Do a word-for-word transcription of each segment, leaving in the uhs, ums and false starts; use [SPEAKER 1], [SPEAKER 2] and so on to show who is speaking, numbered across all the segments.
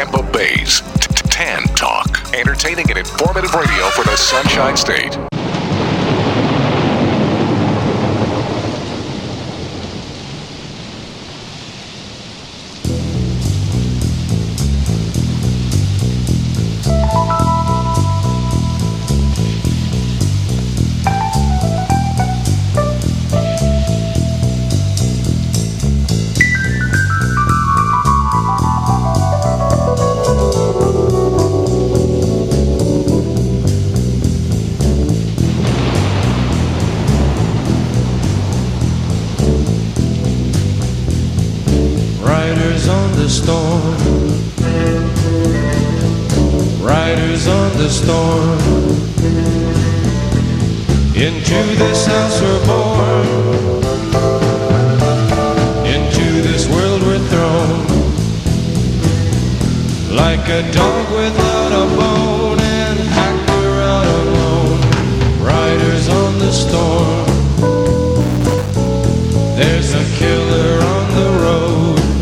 [SPEAKER 1] Tampa Bay's Tan Talk. Entertaining and informative radio for the Sunshine State.
[SPEAKER 2] Storm, riders on the storm. Into this house we're born, into this world we're thrown, like a dog without a bone, and actor out alone. Riders on the storm, there's a killer on the road.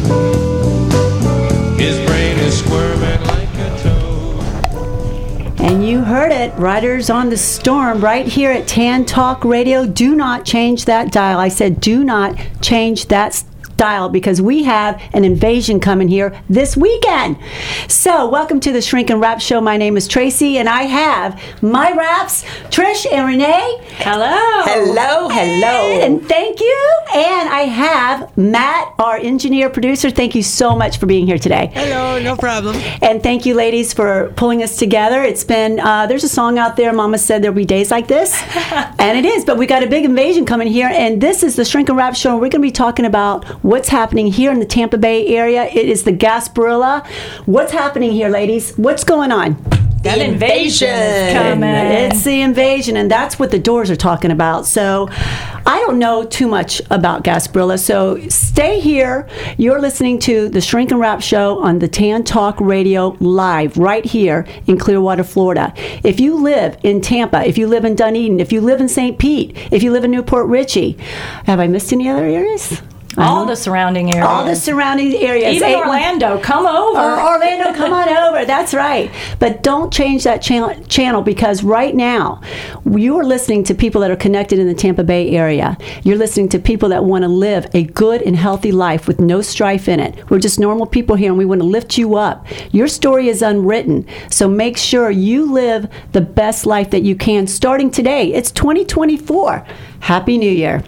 [SPEAKER 3] And you heard it, Riders on the Storm, right here at Tan Talk Radio. Do not change that dial. I said do not change that dial because we have an invasion coming here this weekend. So, welcome to the Shrink and Rap Show. My name is Tracy, and I have my raps, Trish and Renee.
[SPEAKER 4] Hello.
[SPEAKER 3] Hello, hello. And thank you. And I have Matt, our engineer producer. Thank you so much for being here today.
[SPEAKER 4] Hello, no problem.
[SPEAKER 3] And thank you, ladies, for pulling us together. It's been, uh, there's a song out there, Mama said there'll be days like this. And it is, but we got a big invasion coming here. And this is the Shrink and Rap Show. And we're going to be talking about what's happening here in the Tampa Bay area. It is the Gasparilla. What's happening here, ladies? What's going on?
[SPEAKER 4] That the invasion is coming.
[SPEAKER 3] It's the invasion, and that's what the Doors are talking about. So I don't know too much about Gasparilla, so stay here. You're listening to the Shrink and Rap Show on the Tan Talk Radio live right here in Clearwater, Florida. If you live in Tampa, if you live in Dunedin, if you live in Saint Pete, if you live in Newport Richey, have I missed any other areas?
[SPEAKER 4] All the surrounding areas.
[SPEAKER 3] All the surrounding areas.
[SPEAKER 4] Even Orlando, come over.
[SPEAKER 3] Or Orlando, come on over. That's right. But don't change that channel, channel because right now you are listening to people that are connected in the Tampa Bay area. You're listening to people that want to live a good and healthy life with no strife in it. We're just normal people here, and we want to lift you up. Your story is unwritten, so make sure you live the best life that you can starting today. It's twenty twenty-four. Happy New Year.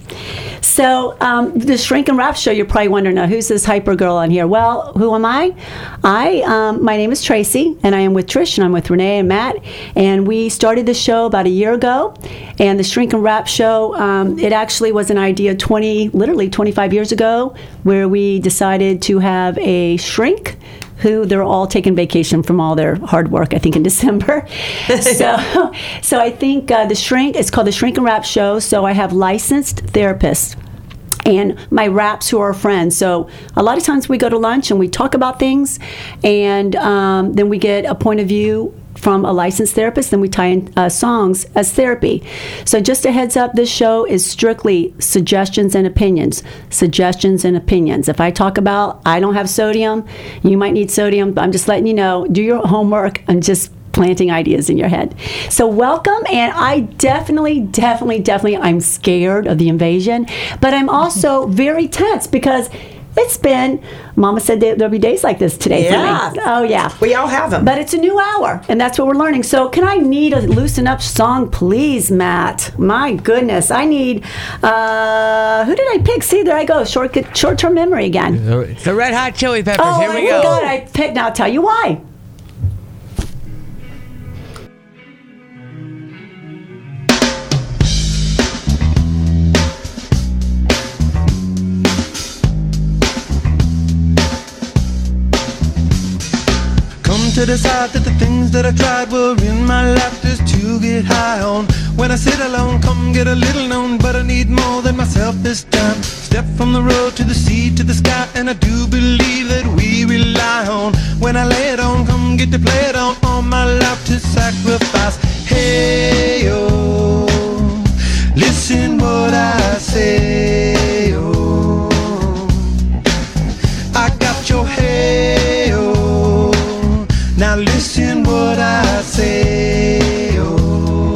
[SPEAKER 3] So um, the Shrink and Rap Show, you're probably wondering, now, who's this hyper girl on here? Well, who am I? I um, my name is Tracy, and I am with Trish, and I'm with Renee and Matt, and we started the show about a year ago. And the Shrink and Rap Show, um, it actually was an idea twenty, literally twenty-five years ago, where we decided to have a shrink who they're all taking vacation from all their hard work, I think, in December. so so I think uh, the Shrink, it's called the Shrink and Rap Show, so I have licensed therapists and my raps who are friends. So a lot of times we go to lunch and we talk about things, and um, then we get a point of view from a licensed therapist, then we tie in uh, songs as therapy. So just a heads up, this show is strictly suggestions and opinions. Suggestions and opinions. If I talk about, I don't have sodium, you might need sodium, but I'm just letting you know, do your homework. I'm just planting ideas in your head. So welcome, and I definitely, definitely, definitely, I'm scared of the invasion, but I'm also very tense because it's been, Mama said there'll be days like this today
[SPEAKER 5] yeah.
[SPEAKER 3] for me. Oh, yeah.
[SPEAKER 5] We all have them.
[SPEAKER 3] But it's a new hour, and that's what we're learning. So can I need a loosen up song, please, Matt? My goodness. I need, uh, who did I pick? See, there I go. Short, short-term memory again.
[SPEAKER 6] It's the Red Hot Chili Peppers.
[SPEAKER 3] Oh,
[SPEAKER 6] Here we
[SPEAKER 3] I
[SPEAKER 6] go.
[SPEAKER 3] forgot I picked. Now I'll tell you why.
[SPEAKER 2] To decide that the things that I tried were in my life just to get high on. When I sit alone, come get a little known, but I need more than myself this time. Step from the road to the sea to the sky, and I do believe that we rely on. When I lay it on, come get to play it on, all my life to sacrifice. Hey, oh, listen what I say, oh, I got your hey, oh, Now listen what I say. Oh,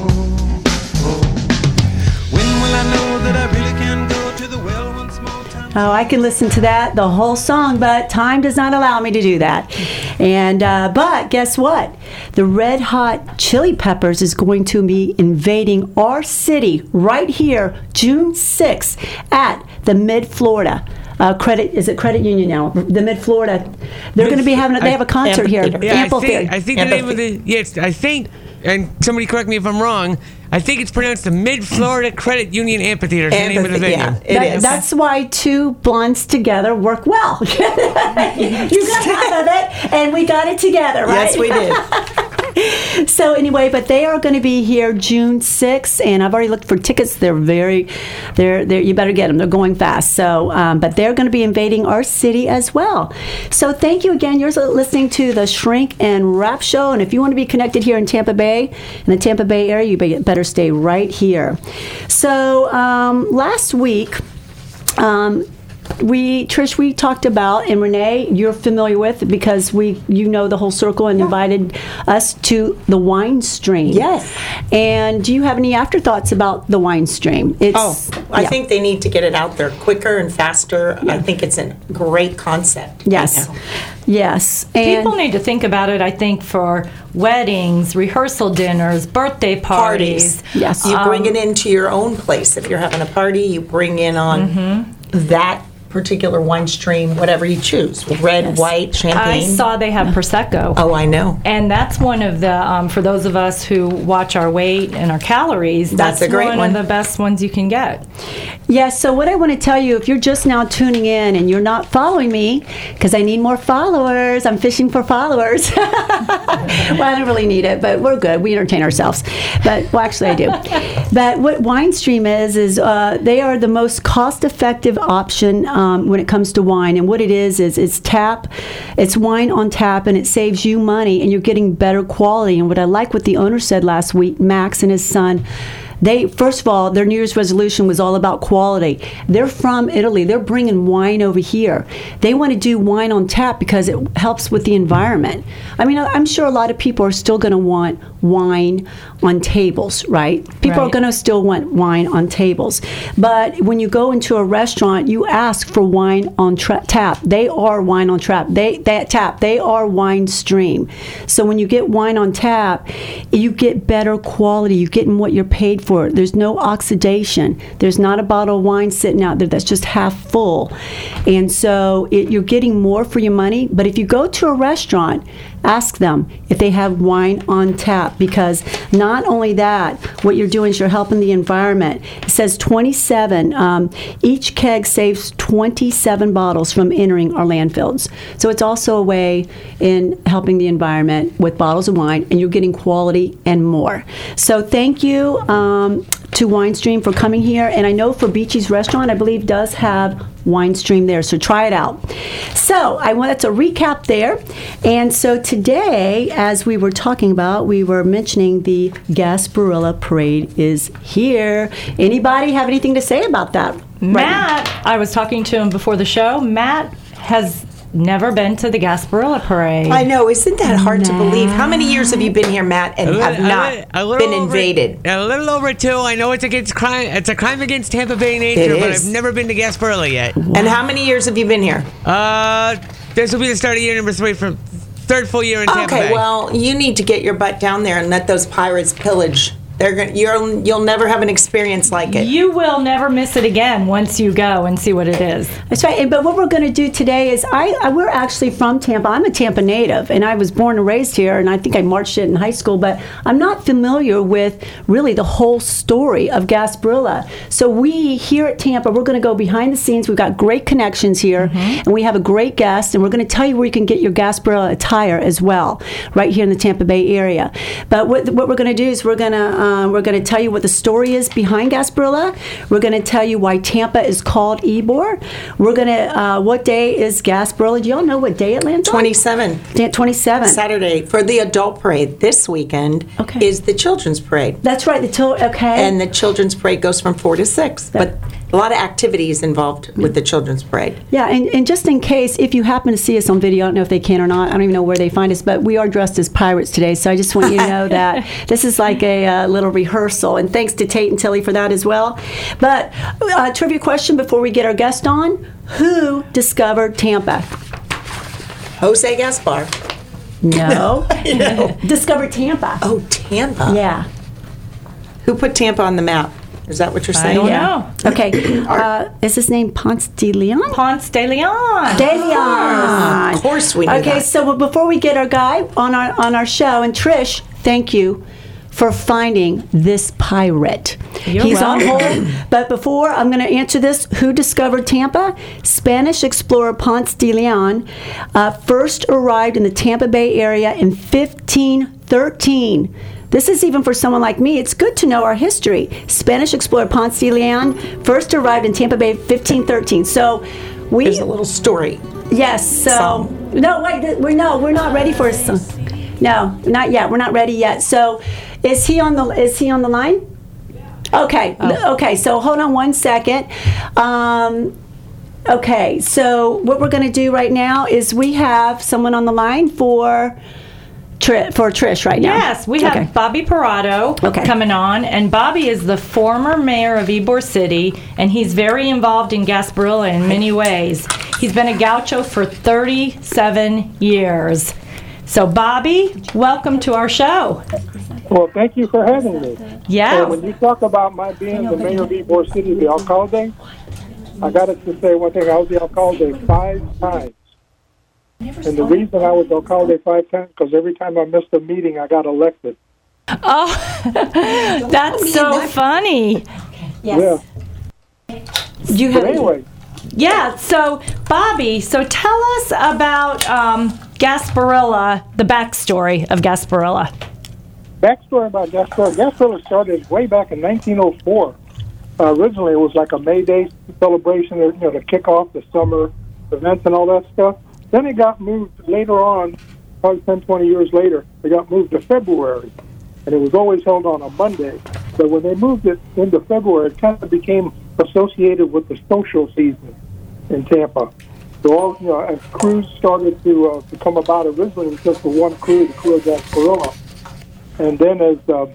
[SPEAKER 2] oh. When will I know that I really can go to the well once more time?
[SPEAKER 3] Oh, I can listen to that, the whole song, but time does not allow me to do that. And uh, but guess what? The Red Hot Chili Peppers is going to be invading our city right here, June sixth, at the Mid-Florida. Uh, credit is it Credit Union now? The Mid Florida, they're going to be having. A, they have a concert here.
[SPEAKER 5] Yeah,
[SPEAKER 3] Amphitheater.
[SPEAKER 5] I think, I think the name of the yes, I think, and somebody correct me if I'm wrong. I think it's pronounced the Mid Florida Credit Union Amphitheater. Is the name of the venue.
[SPEAKER 6] Yeah, it
[SPEAKER 3] That-
[SPEAKER 6] is.
[SPEAKER 3] That's why two blondes together work well. You got out of it, and we got it together, right?
[SPEAKER 6] Yes, we did.
[SPEAKER 3] So anyway, but they are going to be here June sixth, and I've already looked for tickets. They're very, they're, they're you better get them. They're going fast. So, um, but they're going to be invading our city as well. So thank you again. You're listening to the Shrink and Wrap Show, and if you want to be connected here in Tampa Bay, in the Tampa Bay area, you be- better stay right here. So um, last week. Um, We, Trish, we talked about, and Renee, you're familiar with because we, you know, the whole circle and invited us to the wine stream.
[SPEAKER 6] Yes.
[SPEAKER 3] And do you have any afterthoughts about the wine stream? It's,
[SPEAKER 6] Oh, I
[SPEAKER 3] yeah.
[SPEAKER 6] think they need to get it out there quicker and faster. I think it's a great concept. right
[SPEAKER 3] Yes.
[SPEAKER 6] now.
[SPEAKER 3] Yes. And
[SPEAKER 4] People need to think about it, I think, for weddings, rehearsal dinners, birthday parties.
[SPEAKER 6] Parties.
[SPEAKER 3] Yes.
[SPEAKER 6] You bring
[SPEAKER 4] Um,
[SPEAKER 6] it into your own place. If you're having a party, you bring in on
[SPEAKER 3] Mm-hmm.
[SPEAKER 6] that particular wine stream, whatever you choose. Red,
[SPEAKER 3] Yes.
[SPEAKER 6] white,
[SPEAKER 4] I
[SPEAKER 6] champagne.
[SPEAKER 4] saw they have Prosecco.
[SPEAKER 6] Oh, I know.
[SPEAKER 4] And that's one of the, um, for those of us who watch our weight and our calories,
[SPEAKER 6] That's
[SPEAKER 4] that's,
[SPEAKER 6] a great
[SPEAKER 4] one,
[SPEAKER 6] one.
[SPEAKER 4] of the best ones you can get.
[SPEAKER 3] Yes, so what I want to tell you, if you're just now tuning in and you're not following me, because I need more followers, I'm fishing for followers. Well, I don't really need it, but we're good. We entertain ourselves. But, well, actually, I do. But what WineStream is, is uh, they are the most cost-effective option um, when it comes to wine. And what it is, is it's tap, it's wine on tap, and it saves you money, and you're getting better quality. And what I like what the owner said last week, Max and his son, they, first of all, their New Year's resolution was all about quality. They're from Italy. They're bringing wine over here. They want to do wine on tap because it helps with the environment. I mean, I'm sure a lot of people are still going to want wine on tables, right? People are
[SPEAKER 4] Right.
[SPEAKER 3] going to still want wine on tables. But when you go into a restaurant, you ask for wine on tra- tap. They are wine on tap. They that tap. They are wine stream. So when you get wine on tap, you get better quality. You're getting what you're paid for. There's no oxidation. There's not a bottle of wine sitting out there that's just half full. And so it, you're getting more for your money. But if you go to a restaurant, ask them if they have wine on tap, because not only that, what you're doing is you're helping the environment. It says twenty-seven. Um, each keg saves twenty-seven bottles from entering our landfills. So it's also a way in helping the environment with bottles of wine, and you're getting quality and more. So thank you um, to WineStream for coming here. And I know for Beachy's Restaurant, I believe, does have WineStream there, so try it out. So I wanted to recap there. And so today, as we were talking about, we were mentioning the Gasparilla Parade is here. Anybody have anything to say about that?
[SPEAKER 4] Matt, I was talking to him before the show. Matt has never been to the Gasparilla Parade.
[SPEAKER 6] I know. Isn't that hard to believe? How many years have you been here, Matt, and
[SPEAKER 5] A
[SPEAKER 6] have
[SPEAKER 5] little-
[SPEAKER 6] not
[SPEAKER 5] a little- a little
[SPEAKER 6] been
[SPEAKER 5] over-
[SPEAKER 6] invaded?
[SPEAKER 5] A little over two. I know it's against crime. It's a crime against Tampa Bay nature,
[SPEAKER 6] It
[SPEAKER 5] but
[SPEAKER 6] is.
[SPEAKER 5] I've never been to Gasparilla yet.
[SPEAKER 6] And how many years have you been here?
[SPEAKER 5] Uh, this will be the start of year number three for third full year in Tampa
[SPEAKER 6] Okay,
[SPEAKER 5] Bay.
[SPEAKER 6] well, you need to get your butt down there and let those pirates pillage. They're gonna, you're, you'll never have an experience like it.
[SPEAKER 4] You will never miss it again once you go and see what it is.
[SPEAKER 3] That's right. And- But what we're going to do today is, I, I we're actually from Tampa. I'm a Tampa native, and I was born and raised here, and I think I marched it in high school. But I'm not familiar with really the whole story of Gasparilla. So we here at Tampa, we're going to go behind the scenes. We've got great connections here, and we have a great guest, and we're going to tell you where you can get your Gasparilla attire as well, right here in the Tampa Bay area. But what what we're going to do is we're going to um, we're going to tell you what the story is behind Gasparilla. We're going to tell you why Tampa is called Ybor. We're going to uh, what day is Gasparilla? Do y'all know what day it lands on?
[SPEAKER 6] twenty-seven.
[SPEAKER 3] Yeah, twenty-seven.
[SPEAKER 6] Saturday for the adult parade. This weekend
[SPEAKER 3] Okay.
[SPEAKER 6] is the children's parade.
[SPEAKER 3] That's right. The til- okay.
[SPEAKER 6] And the children's parade goes from four to six. But a lot of activities involved with the children's parade.
[SPEAKER 3] Yeah, and, and just in case, if you happen to see us on video, I don't know if they can or not, I don't even know where they find us, but we are dressed as pirates today, so I just want you to know that this is like a uh, little rehearsal, and thanks to Tate and Tilly for that as well. But uh, trivia question before we get our guest on, who discovered Tampa?
[SPEAKER 6] Jose Gaspar.
[SPEAKER 3] No. Discovered Tampa.
[SPEAKER 6] Oh, Tampa.
[SPEAKER 3] Yeah.
[SPEAKER 6] Who put Tampa on the map? Is that what you're
[SPEAKER 4] I
[SPEAKER 6] saying?
[SPEAKER 4] don't
[SPEAKER 3] Yeah.
[SPEAKER 4] know.
[SPEAKER 3] Okay. Uh, is his name Ponce de Leon?
[SPEAKER 4] Ponce de Leon.
[SPEAKER 3] De Leon.
[SPEAKER 6] Of course we knew
[SPEAKER 3] Okay,
[SPEAKER 6] that.
[SPEAKER 3] so before we get our guy on our on our show, and Trish, thank you for finding this pirate.
[SPEAKER 4] You're
[SPEAKER 3] He's
[SPEAKER 4] welcome.
[SPEAKER 3] on hold, but before I'm going to answer this, who discovered Tampa? Spanish explorer Ponce de Leon uh, first arrived in the Tampa Bay area in fifteen thirteen. This is even for someone like me. It's good to know our history. Spanish explorer Ponce de Leon first arrived in Tampa Bay fifteen thirteen. So we
[SPEAKER 6] There's a little story.
[SPEAKER 3] Yes. So
[SPEAKER 6] Song.
[SPEAKER 3] no, wait. th- We're no, we're not ready for a song. No, not yet. We're not ready yet. So, is he on the is he on the line? Okay. Okay. So hold on one second. Um, okay. So what we're going to do right now is we have someone on the line for Tri- for Trish right now.
[SPEAKER 4] Yes, we have
[SPEAKER 3] Okay.
[SPEAKER 4] Bobby Parado
[SPEAKER 3] Okay.
[SPEAKER 4] coming on, and Bobby is the former mayor of Ybor City, and he's very involved in Gasparilla in many ways. He's been a gaucho for thirty-seven years. So, Bobby, welcome to our show.
[SPEAKER 7] Well, thank you for having me.
[SPEAKER 4] Yeah.
[SPEAKER 7] And when you talk about my being the mayor of Ybor City, the alcalde, I got to say one thing. I was the alcalde five times. And the reason I was alcalde five times, because every time I missed a meeting, I got elected.
[SPEAKER 4] Oh, that's so funny.
[SPEAKER 7] Yeah.
[SPEAKER 3] You
[SPEAKER 7] But
[SPEAKER 3] have
[SPEAKER 7] anyway,
[SPEAKER 4] Yeah, so, Bobby, so tell us about um, Gasparilla, the backstory of Gasparilla.
[SPEAKER 7] backstory about Gasparilla. Gasparilla started way back in nineteen oh four. Uh, originally, it was like a May Day celebration, you know, to kick off the summer events and all that stuff. Then it got moved later on, probably ten, twenty years later, it got moved to February. And it was always held on a Monday. But when they moved it into February, it kind of became associated with the social season in Tampa. So, all, you know, as crews started to uh, to come about, originally it was just the one crew, the crew of Gasparilla. And then as uh,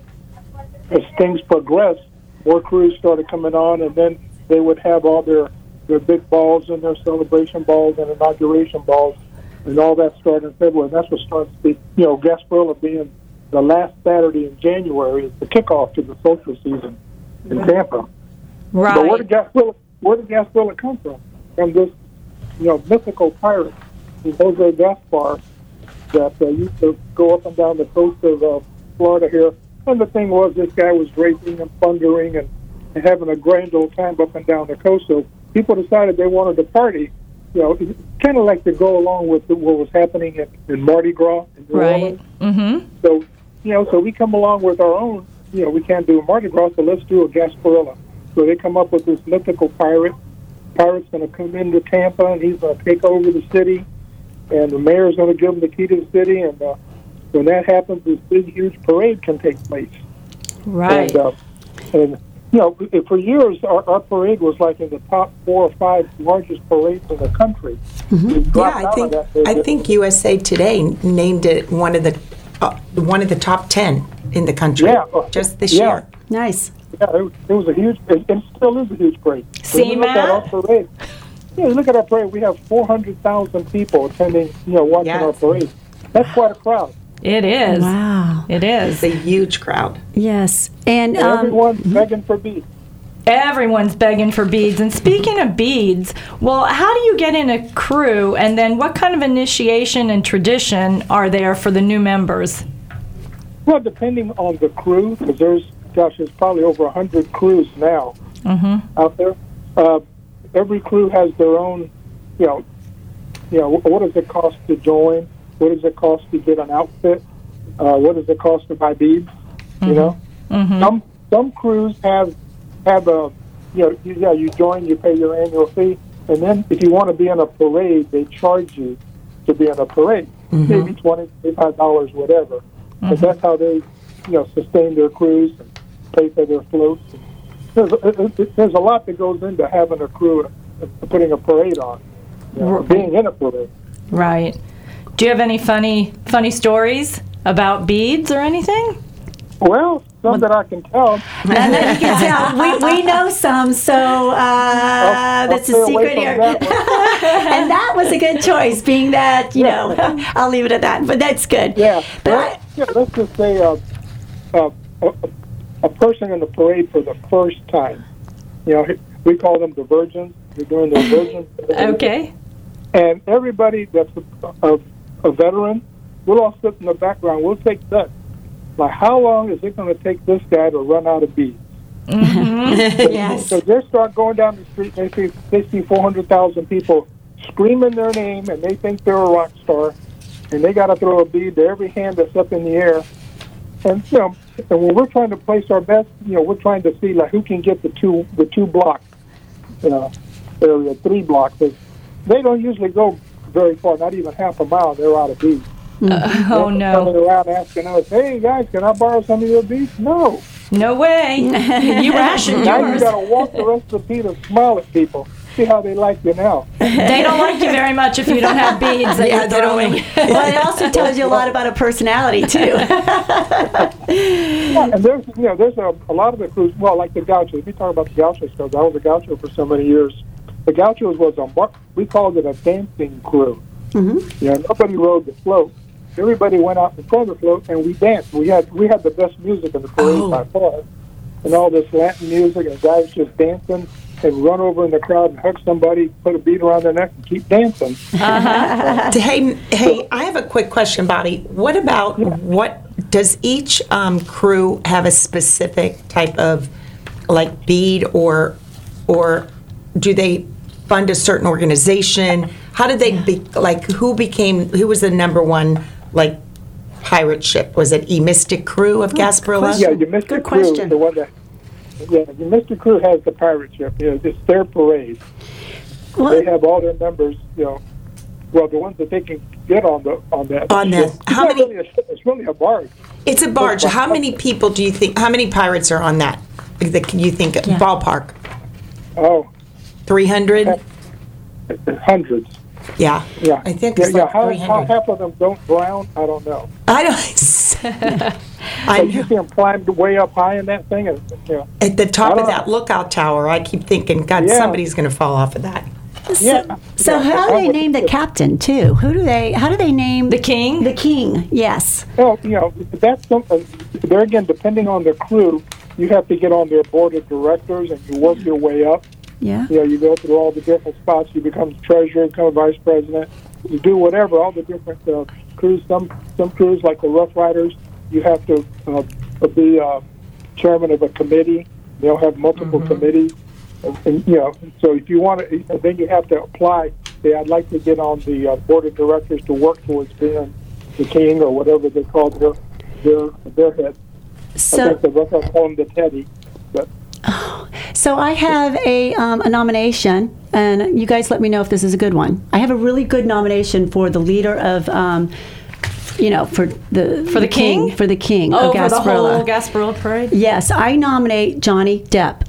[SPEAKER 7] as things progressed, more crews started coming on, and then they would have all their, their big balls and their celebration balls and inauguration balls, and all that started in February. And that's what starts to be, you know, Gasparilla being the last Saturday in January is the kickoff to the social season in Tampa.
[SPEAKER 4] Right.
[SPEAKER 7] But where did Gasparilla, where did Gasparilla come from? From this, you know, mythical pirate, Jose Gaspar, that uh, used to go up and down the coast of uh, Florida here. And the thing was, this guy was drinking and plundering and, and having a grand old time up and down the coast. So people decided they wanted to party, you know, kind of like to go along with the, what was happening in, in Mardi Gras in New
[SPEAKER 4] Right.
[SPEAKER 7] Orleans.
[SPEAKER 4] Mm-hmm.
[SPEAKER 7] So, you know, so we come along with our own, you know, we can't do a Mardi Gras, so let's do a Gasparilla. So they come up with this mythical pirate. Pirate's going to come into Tampa, and he's going to take over the city, and the mayor's going to give him the key to the city, and uh, when that happens, this big, huge parade can take place.
[SPEAKER 4] Right.
[SPEAKER 7] And, uh, and you know, for years, our, our parade was like in the top four or five largest parades in the country. We
[SPEAKER 6] Yeah,
[SPEAKER 7] dropped
[SPEAKER 6] I
[SPEAKER 7] out
[SPEAKER 6] think
[SPEAKER 7] of that.
[SPEAKER 6] I think U S A Today named it one of the uh, one of the top ten in the country
[SPEAKER 7] Yeah.
[SPEAKER 6] just this
[SPEAKER 7] Yeah.
[SPEAKER 6] year.
[SPEAKER 3] nice.
[SPEAKER 7] Yeah, it was, it was a huge, it, it still is a huge parade.
[SPEAKER 4] See,
[SPEAKER 7] When you look at our
[SPEAKER 4] Matt?
[SPEAKER 7] parade, yeah, you look at our parade, we have four hundred thousand people attending, you know, watching
[SPEAKER 6] Yes.
[SPEAKER 7] our parade. That's quite a crowd.
[SPEAKER 4] It is.
[SPEAKER 3] Wow.
[SPEAKER 4] It is.
[SPEAKER 6] It's a huge crowd.
[SPEAKER 3] Yes. And
[SPEAKER 7] And
[SPEAKER 3] um,
[SPEAKER 7] everyone's begging for beads.
[SPEAKER 4] Everyone's begging for beads. And speaking of beads, well, how do you get in a crew, and then what kind of initiation and tradition are there for the new members?
[SPEAKER 7] Well, depending on the crew, because there's, gosh, there's probably over one hundred crews now out there. Uh, every crew has their own, you know, you know, what does it cost to join? What does it cost to get an outfit? Uh, what does it cost to buy beads? You know, some some crews have have a, you know, you, yeah, you join, you pay your annual fee, and then if you want to be in a parade, they charge you to be in a parade, maybe twenty, twenty-five dollars, whatever. But that's how they, you know, sustain their crews and pay for their floats and there's a, there's a lot that goes into having a crew, uh, putting a parade on, you know, being in a parade.
[SPEAKER 4] Right. Do you have any funny funny stories about beads or anything?
[SPEAKER 7] Well, some that I can tell.
[SPEAKER 3] And then you can tell. We, we know some, so uh,
[SPEAKER 7] I'll
[SPEAKER 3] that's
[SPEAKER 7] stay
[SPEAKER 3] a
[SPEAKER 7] away
[SPEAKER 3] secret
[SPEAKER 7] from
[SPEAKER 3] here.
[SPEAKER 7] that one.
[SPEAKER 3] And that was a good choice, being that, you know, I'll leave it at that, but that's good.
[SPEAKER 7] Yeah.
[SPEAKER 3] But
[SPEAKER 7] Well,
[SPEAKER 3] I,
[SPEAKER 7] yeah, let's just say uh, uh, a, a person in the parade for the first time. You know, we call them the virgins. They're doing their virgin.
[SPEAKER 4] Okay.
[SPEAKER 7] And everybody that's a, a, a veteran, we'll all sit in the background. We'll take that. Like, how long is it going to take this guy to run out of beads?
[SPEAKER 3] yes.
[SPEAKER 7] So they start going down the street, and they see, they see four hundred thousand people screaming their name, and they think they're a rock star, and they got to throw a bead to every hand that's up in the air. And, you know, and when we're trying to place our bets, you know, we're trying to see, like, who can get the two the two block, you know, area, three blocks. They don't usually go very far, not even half a mile, they're out of beads.
[SPEAKER 4] Uh, oh,
[SPEAKER 7] Coming
[SPEAKER 4] no.
[SPEAKER 7] around asking us, hey, guys, can I borrow some of your beads? No.
[SPEAKER 4] No way. You rationed
[SPEAKER 7] Now you
[SPEAKER 4] yours.
[SPEAKER 7] got to walk the rest of the beat and smile at people. See how they like you now.
[SPEAKER 4] They don't like you very much if you don't have beads that
[SPEAKER 6] Yeah,
[SPEAKER 4] you're
[SPEAKER 6] they don't
[SPEAKER 4] throwing.
[SPEAKER 6] like-
[SPEAKER 3] Well, it also tells you a lot about a personality, too.
[SPEAKER 7] Yeah, and there's, you know, there's a, a lot of the crews, well, like the Gauchos. Let me talk about the Gauchos, because I was a Gaucho for so many years. The Gauchos was a, mar- we called it a dancing crew. Mm-hmm. You know, nobody rode the float. Everybody went out in front of the float, and we danced. We had we had the best music in the parade
[SPEAKER 6] Oh.
[SPEAKER 7] by far, and all this Latin music, and guys just dancing and run over in the crowd and hug somebody, put a bead around their neck, and keep dancing.
[SPEAKER 6] Hey, hey, I have a quick question, Bobby. What about what does each um, crew have a specific type of like bead, or or do they fund a certain organization? How did they be, like? Who became? Who was the number one like pirate ship? Was it E Mystic Crew of Gasparilla?
[SPEAKER 7] Yeah, your Mister
[SPEAKER 3] Good
[SPEAKER 7] Crew is
[SPEAKER 3] question.
[SPEAKER 7] the one that. Yeah, your Mister Crew has the pirate ship. You know, it's their parade.
[SPEAKER 3] Well,
[SPEAKER 7] They have all their members. You know, well, the ones that they can get on the on that.
[SPEAKER 6] On that.
[SPEAKER 7] ship.
[SPEAKER 6] How
[SPEAKER 7] It's not
[SPEAKER 6] many-
[SPEAKER 7] Really a ship, it's really a barge.
[SPEAKER 6] It's a barge. How many people do you think? How many pirates are on that? That you think ballpark?
[SPEAKER 7] Oh,
[SPEAKER 6] Three hundred?
[SPEAKER 7] hundreds.
[SPEAKER 6] Yeah.
[SPEAKER 7] Yeah,
[SPEAKER 6] I think
[SPEAKER 7] yeah,
[SPEAKER 6] it's
[SPEAKER 7] yeah.
[SPEAKER 6] like
[SPEAKER 7] How,
[SPEAKER 6] three
[SPEAKER 7] how
[SPEAKER 6] hundred.
[SPEAKER 7] half of them don't drown? I don't know.
[SPEAKER 6] I don't. I
[SPEAKER 7] So you
[SPEAKER 6] know.
[SPEAKER 7] see them climb way up high in that thing, and you know,
[SPEAKER 6] At the top
[SPEAKER 7] I
[SPEAKER 6] of
[SPEAKER 7] don't
[SPEAKER 6] that
[SPEAKER 7] know.
[SPEAKER 6] lookout tower, I keep thinking, God,
[SPEAKER 7] Yeah.
[SPEAKER 6] somebody's going to fall off of that.
[SPEAKER 7] yeah.
[SPEAKER 3] so
[SPEAKER 7] yeah,
[SPEAKER 3] how do
[SPEAKER 7] I
[SPEAKER 3] they
[SPEAKER 7] would-
[SPEAKER 3] name the captain, too? Who do they, how do they name?
[SPEAKER 4] The king?
[SPEAKER 3] The king, yes.
[SPEAKER 7] Well, you know, that's something. There again, depending on the crew, you have to get on their board of directors, and you work your way up.
[SPEAKER 3] Yeah.
[SPEAKER 7] You know, you go through all the different spots. You become treasurer, become a vice president. You do whatever. All the different uh, crews. Some some crews, like the Rough Riders, you have to uh, be uh, chairman of a committee. They'll have multiple committees, and, and you know. So if you want to, then you have to apply. Say, I'd like to get on the uh, board of directors to work towards being the king or whatever they call their their their head. I
[SPEAKER 3] So,
[SPEAKER 7] think the Rough Riders call him the Teddy, but.
[SPEAKER 3] so I have a, um, a nomination, and you guys let me know if this is a good one. I have a really good nomination for the leader of, um, you know, for the
[SPEAKER 4] For the king?
[SPEAKER 3] for the king
[SPEAKER 4] Oh,
[SPEAKER 3] of
[SPEAKER 4] for the whole
[SPEAKER 3] Gasparilla.
[SPEAKER 4] Gasparilla parade?
[SPEAKER 3] Yes, I nominate Johnny Depp.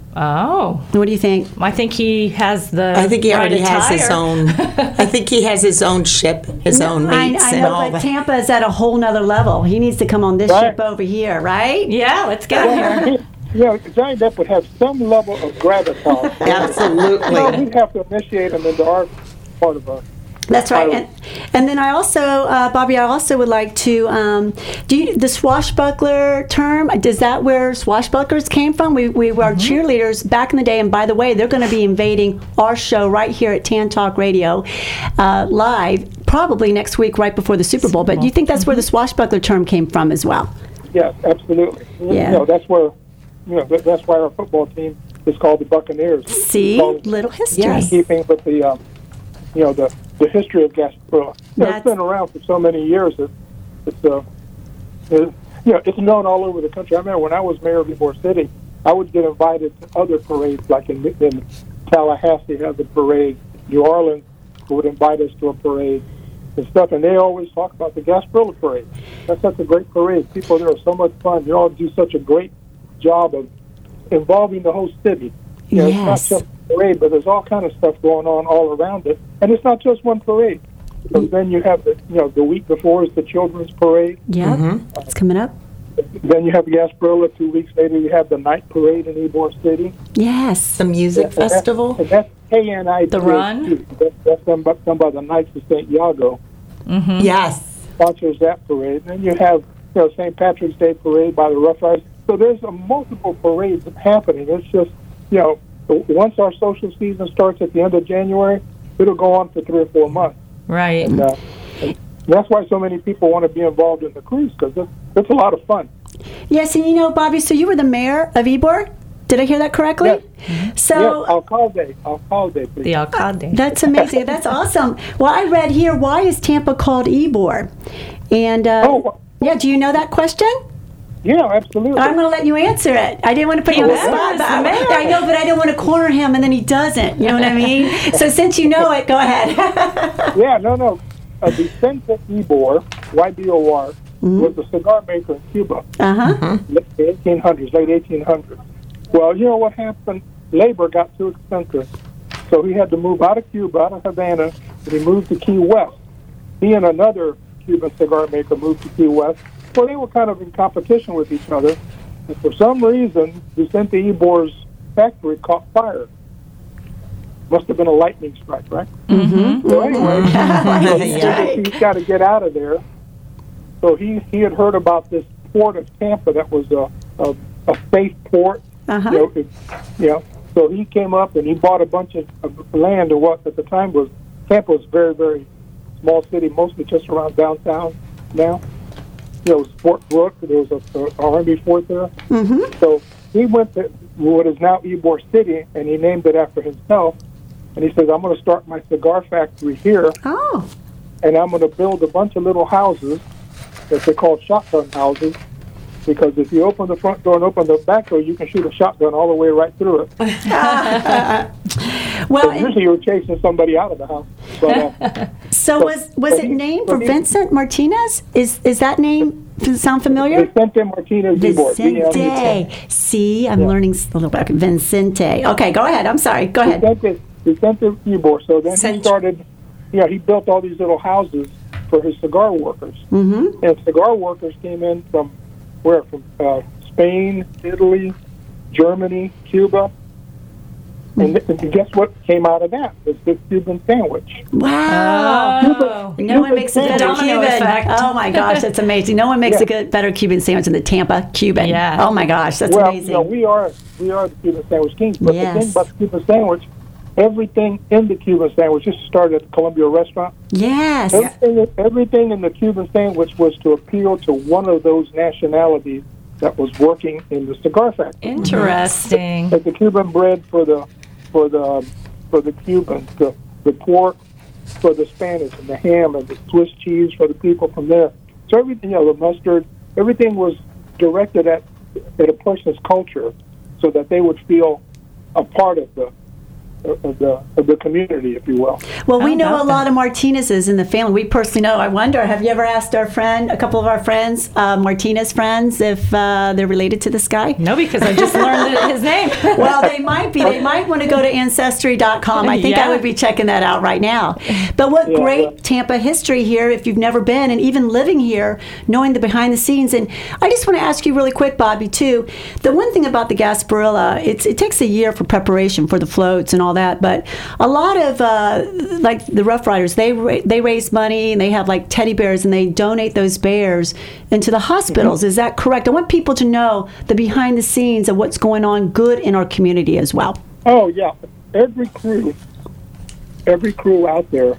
[SPEAKER 4] Oh.
[SPEAKER 3] What do you think?
[SPEAKER 4] I think he has the
[SPEAKER 6] I think he
[SPEAKER 4] right
[SPEAKER 6] already has his
[SPEAKER 4] attire.
[SPEAKER 6] own. I think he has his own ship, his own
[SPEAKER 3] I,
[SPEAKER 6] mates,
[SPEAKER 3] I
[SPEAKER 6] and
[SPEAKER 3] know,
[SPEAKER 6] all
[SPEAKER 3] but
[SPEAKER 6] that.
[SPEAKER 3] Tampa is at a whole nother level. He needs to come on this
[SPEAKER 7] Right.
[SPEAKER 3] ship over here, right?
[SPEAKER 4] Yeah, let's get him here.
[SPEAKER 7] He- You know, Johnny Depp would have some level of gravitas. No,
[SPEAKER 6] Absolutely.
[SPEAKER 7] we'd have to initiate him into our part of our.
[SPEAKER 3] That's right.
[SPEAKER 7] I-
[SPEAKER 3] And, and then I also, uh, Bobby, I also would like to, um, do you, the swashbuckler term, is that where swashbucklers came from? We, we were cheerleaders back in the day, and by the way, they're going to be invading our show right here at Tan Talk Radio uh, live, probably next week right before the Super Bowl. But do you think that's where the swashbuckler term came from as well?
[SPEAKER 7] Yes, absolutely.
[SPEAKER 3] Yeah.
[SPEAKER 7] You know, that's where, you know, that, that's why our football team is called the Buccaneers.
[SPEAKER 3] See?
[SPEAKER 7] Called-
[SPEAKER 3] Little history.
[SPEAKER 6] Yes.
[SPEAKER 7] keeping with the, um, you know, the, the history of Gasparilla. You know,
[SPEAKER 3] That's-
[SPEAKER 7] it's been around for so many years that it's, uh, it, you know, it's known all over the country. I remember when I was mayor of Ybor City, I would get invited to other parades, like in, in Tallahassee had the parade, New Orleans would invite us to a parade and stuff, and they always talk about the Gasparilla parade. That's such a great parade. People there are so much fun. You all do such a great job of involving the whole city. You know,
[SPEAKER 3] Yes.
[SPEAKER 7] It's not just a parade, but there's all kind of stuff going on all around it. And it's not just one parade. Because then you have the, you know, the week before is the children's parade.
[SPEAKER 3] Yep. It's coming up.
[SPEAKER 7] Then you have Gasparilla. Two weeks later, you have the night parade in Ybor City.
[SPEAKER 3] Yes.
[SPEAKER 6] The music
[SPEAKER 7] And that's-
[SPEAKER 6] festival.
[SPEAKER 7] And that's K N I.
[SPEAKER 4] The run?
[SPEAKER 7] That's, that's done, by, done by the Knights of Saint Iago.
[SPEAKER 6] Yes.
[SPEAKER 7] Sponsors that parade. And then you have, you know, Saint Patrick's Day parade by the Rough Riders. So there's a multiple parades happening. It's just, you know, once our social season starts at the end of January, it'll go on for three or four months.
[SPEAKER 4] Right.
[SPEAKER 7] And, uh, and that's why so many people want to be involved in the cruise, because it's, it's a lot of fun.
[SPEAKER 3] Yes, and you know, Bobby, so you were the mayor of Ybor? Did I hear that correctly?
[SPEAKER 7] Yes.
[SPEAKER 3] So
[SPEAKER 7] Yes, alcalde, alcalde, please.
[SPEAKER 4] The alcalde.
[SPEAKER 3] that's amazing. That's awesome. Well, I read here, why is Tampa called Ybor? And uh,
[SPEAKER 7] Oh.
[SPEAKER 3] yeah, do you know that question?
[SPEAKER 7] Yeah, absolutely.
[SPEAKER 3] I'm going to let you answer it. I didn't want to put you on the
[SPEAKER 4] Yes,
[SPEAKER 3] spot. But
[SPEAKER 4] the
[SPEAKER 3] I,
[SPEAKER 4] mayor.
[SPEAKER 3] I know, but I don't want to corner him, and then he doesn't. You know what I mean? So since you know it, go ahead.
[SPEAKER 7] Yeah, no, no. Uh, Vicente Ybor, Y B O R, was a cigar maker in Cuba,
[SPEAKER 3] Uh huh.
[SPEAKER 7] late eighteen hundreds, late eighteen hundreds. Well, you know what happened? Labor got too expensive, so he had to move out of Cuba, out of Havana, and he moved to Key West. He and another Cuban cigar maker moved to Key West. Well, they were kind of in competition with each other, and for some reason, Vicente Ybor's factory caught fire. Must have been a lightning strike, right? Mm-hmm. So anyway, so he figured he's got to get out of there. So he, he had heard about this port of Tampa that was a, a, a safe port.
[SPEAKER 3] Uh-huh.
[SPEAKER 7] You know, it, you know, so he came up and he bought a bunch of, of land, or what at the time was Tampa was a very, very small city, mostly just around downtown now. You know, it was Fort Brooke. There was a, a Army fort there.
[SPEAKER 3] Mm-hmm.
[SPEAKER 7] So he went to what is now Ybor City, and he named it after himself. And he says, I'm going to start my cigar factory here,
[SPEAKER 3] Oh.
[SPEAKER 7] and I'm going to build a bunch of little houses that they call shotgun houses, because if you open the front door and open the back door, you can shoot a shotgun all the way right through it.
[SPEAKER 3] Well,
[SPEAKER 7] So usually you're chasing somebody out of the house. But, uh,
[SPEAKER 3] so was was
[SPEAKER 7] so
[SPEAKER 3] it
[SPEAKER 7] he-
[SPEAKER 3] named
[SPEAKER 7] so
[SPEAKER 3] for
[SPEAKER 7] he-
[SPEAKER 3] Vincent Martinez? Is is that name sound familiar?
[SPEAKER 7] Vicente Martinez Ybor. V M.
[SPEAKER 3] Vicente. See, I'm learning a little bit. Vicente. Okay, go ahead. I'm sorry. Go ahead.
[SPEAKER 7] Vicente, Vicente Ybor. So then
[SPEAKER 6] Cent-
[SPEAKER 7] he started, you know, he built all these little houses for his cigar workers.
[SPEAKER 3] Mm-hmm.
[SPEAKER 7] And cigar workers came in from where? From uh, Spain, Italy, Germany, Cuba. And, th- and guess what came out of that? Was this Cuban sandwich.
[SPEAKER 3] Wow.
[SPEAKER 4] Oh.
[SPEAKER 3] No one makes a
[SPEAKER 7] Cuban
[SPEAKER 3] better
[SPEAKER 4] domino
[SPEAKER 3] Cuban.
[SPEAKER 4] effect.
[SPEAKER 3] Oh my gosh, that's amazing. No one makes
[SPEAKER 7] Yeah.
[SPEAKER 3] a good, better Cuban sandwich than the Tampa Cuban.
[SPEAKER 4] Yeah.
[SPEAKER 3] Oh my gosh, that's
[SPEAKER 7] Well,
[SPEAKER 3] amazing.
[SPEAKER 7] you know, we are we are the Cuban sandwich kings. But
[SPEAKER 3] Yes.
[SPEAKER 7] the thing about the Cuban sandwich, everything in the Cuban sandwich, this started at the Columbia restaurant.
[SPEAKER 3] yes.
[SPEAKER 7] Everything, everything in the Cuban sandwich was to appeal to one of those nationalities that was working in the cigar factory.
[SPEAKER 4] Interesting.
[SPEAKER 7] Like the Cuban bread for the for the um, for the Cubans, the the pork for the Spanish, and the ham and the Swiss cheese for the people from there. So everything, you know, the mustard, everything was directed at at a person's culture, so that they would feel a part of the of the of the community, if you will.
[SPEAKER 3] Well, we
[SPEAKER 4] How
[SPEAKER 3] know a
[SPEAKER 4] about
[SPEAKER 3] lot of Martinez's in the family. We personally know. I wonder, have you ever asked our friend, a couple of our friends, uh, Martinez friends, if uh, they're related to this guy?
[SPEAKER 4] No, because I just learned his name.
[SPEAKER 3] Well, they might be. They might want to go to ancestry dot com. I think I
[SPEAKER 4] Yeah.
[SPEAKER 3] would be checking that out right now. But what
[SPEAKER 7] Yeah,
[SPEAKER 3] great
[SPEAKER 7] yeah.
[SPEAKER 3] Tampa history here, if you've never been, and even living here, knowing the behind the scenes. And I just want to ask you really quick, Bobby, too. The one thing about the Gasparilla, it's, it takes a year for preparation for the floats and all that. But a lot of, uh, like the Rough Riders, they, ra- they raise money and they have like teddy bears and they donate those bears into the hospitals. Is that correct? I want people to know the behind the scenes of what's going on good in our community as well.
[SPEAKER 7] Oh yeah, every crew, every crew out there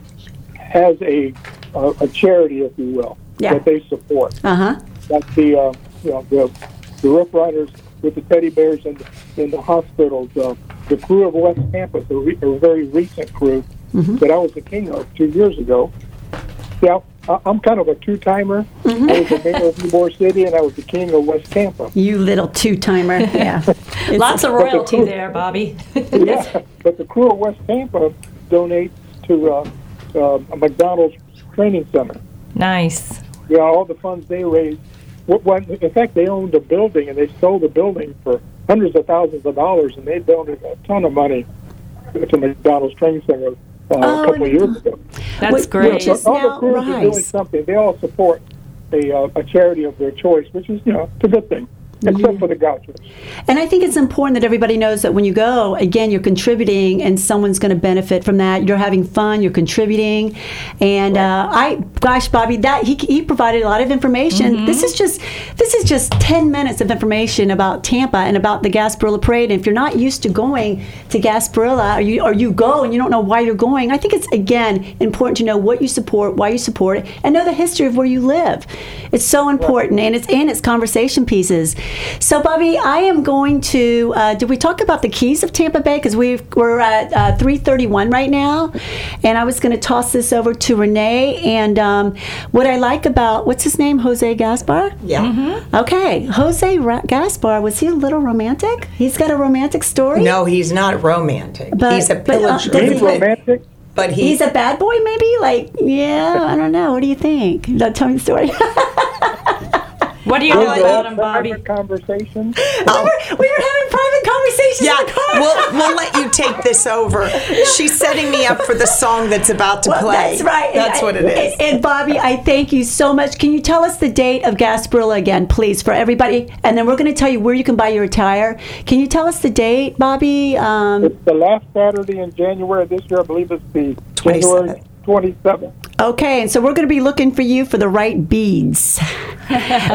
[SPEAKER 7] has a a, a charity, if you will,
[SPEAKER 3] Yeah.
[SPEAKER 7] that they support.
[SPEAKER 3] Uh huh.
[SPEAKER 7] Like the uh, you know the the Rough Riders with the teddy bears in the, in the hospitals. Uh, the crew of West Tampa, a, re- a very recent crew that I was the king of two years ago. Yeah, I, I'm kind of a two-timer. I was the mayor of Ybor City, and I was the king of West Tampa.
[SPEAKER 3] You little two timer. Yeah. It's-
[SPEAKER 4] Lots of royalty
[SPEAKER 7] cool.
[SPEAKER 4] there, Bobby.
[SPEAKER 7] Yeah, but the crew of West Tampa donates to uh, uh, a McDonald's training center.
[SPEAKER 4] Nice.
[SPEAKER 7] Yeah, all the funds they raise. What, what, in fact, they owned a building and they sold the building for hundreds of thousands of dollars, and they donated a ton of money to McDonald's Training Center uh,
[SPEAKER 3] Oh,
[SPEAKER 7] a couple of
[SPEAKER 3] and-
[SPEAKER 7] years ago.
[SPEAKER 4] That's
[SPEAKER 3] Which-
[SPEAKER 4] great.
[SPEAKER 3] which
[SPEAKER 7] So
[SPEAKER 3] is
[SPEAKER 7] all the
[SPEAKER 3] now
[SPEAKER 7] crews are doing
[SPEAKER 3] Rise.
[SPEAKER 7] something. They all support a, uh, a charity of their choice, which is, you know, it's a good thing, except for the Gauchos.
[SPEAKER 3] And I think it's important that everybody knows that when you go, again, you're contributing, and someone's going to benefit from that. You're having fun. You're contributing, and uh, I, gosh, Bobby, that he, he provided a lot of information. This is just this is just ten minutes of information about Tampa and about the Gasparilla Parade. And if you're not used to going to Gasparilla, or you or you go and you don't know why you're going, I think it's again important to know what you support, why you support it, and know the history of where you live. It's so important, and it's and it's conversation pieces. So, Bobby, I am going to. Uh, did we talk about the keys of Tampa Bay? Because we've we're at uh, three thirty-one right now, and I was going to toss this over to Renee. And um, what I like about what's his name, Jose Gaspar?
[SPEAKER 6] Yeah.
[SPEAKER 3] Okay, Jose Ra- Gaspar, was he a little romantic? He's got a romantic story.
[SPEAKER 6] No, he's not romantic.
[SPEAKER 3] But-
[SPEAKER 6] he's a
[SPEAKER 3] but, uh,
[SPEAKER 6] pillager.
[SPEAKER 3] does he-
[SPEAKER 7] He's romantic.
[SPEAKER 6] But he,
[SPEAKER 3] He's a bad boy, maybe. Like, yeah, I don't know. What do you think? Don't tell me the story.
[SPEAKER 4] What do you know
[SPEAKER 7] Those
[SPEAKER 4] about
[SPEAKER 7] are
[SPEAKER 4] him, Bobby?
[SPEAKER 7] private conversations.
[SPEAKER 3] we, were, we were having private conversations
[SPEAKER 6] yeah,
[SPEAKER 3] in the car.
[SPEAKER 6] we'll, we'll let you take this over. She's setting me up for the song that's about to
[SPEAKER 3] Well,
[SPEAKER 6] play.
[SPEAKER 3] that's right.
[SPEAKER 6] That's
[SPEAKER 3] And
[SPEAKER 6] what it
[SPEAKER 3] I-
[SPEAKER 6] is.
[SPEAKER 3] And, and Bobby, I thank you so much. Can you tell us the date of Gasparilla again, please, for everybody? And then we're going to tell you where you can buy your attire. Can you tell us the date, Bobby? Um,
[SPEAKER 7] It's the last Saturday in January this year. I believe it's the January
[SPEAKER 6] twenty-seventh.
[SPEAKER 7] twenty-seventh.
[SPEAKER 3] okay, and so we're going to be looking for you for the right beads.
[SPEAKER 7] You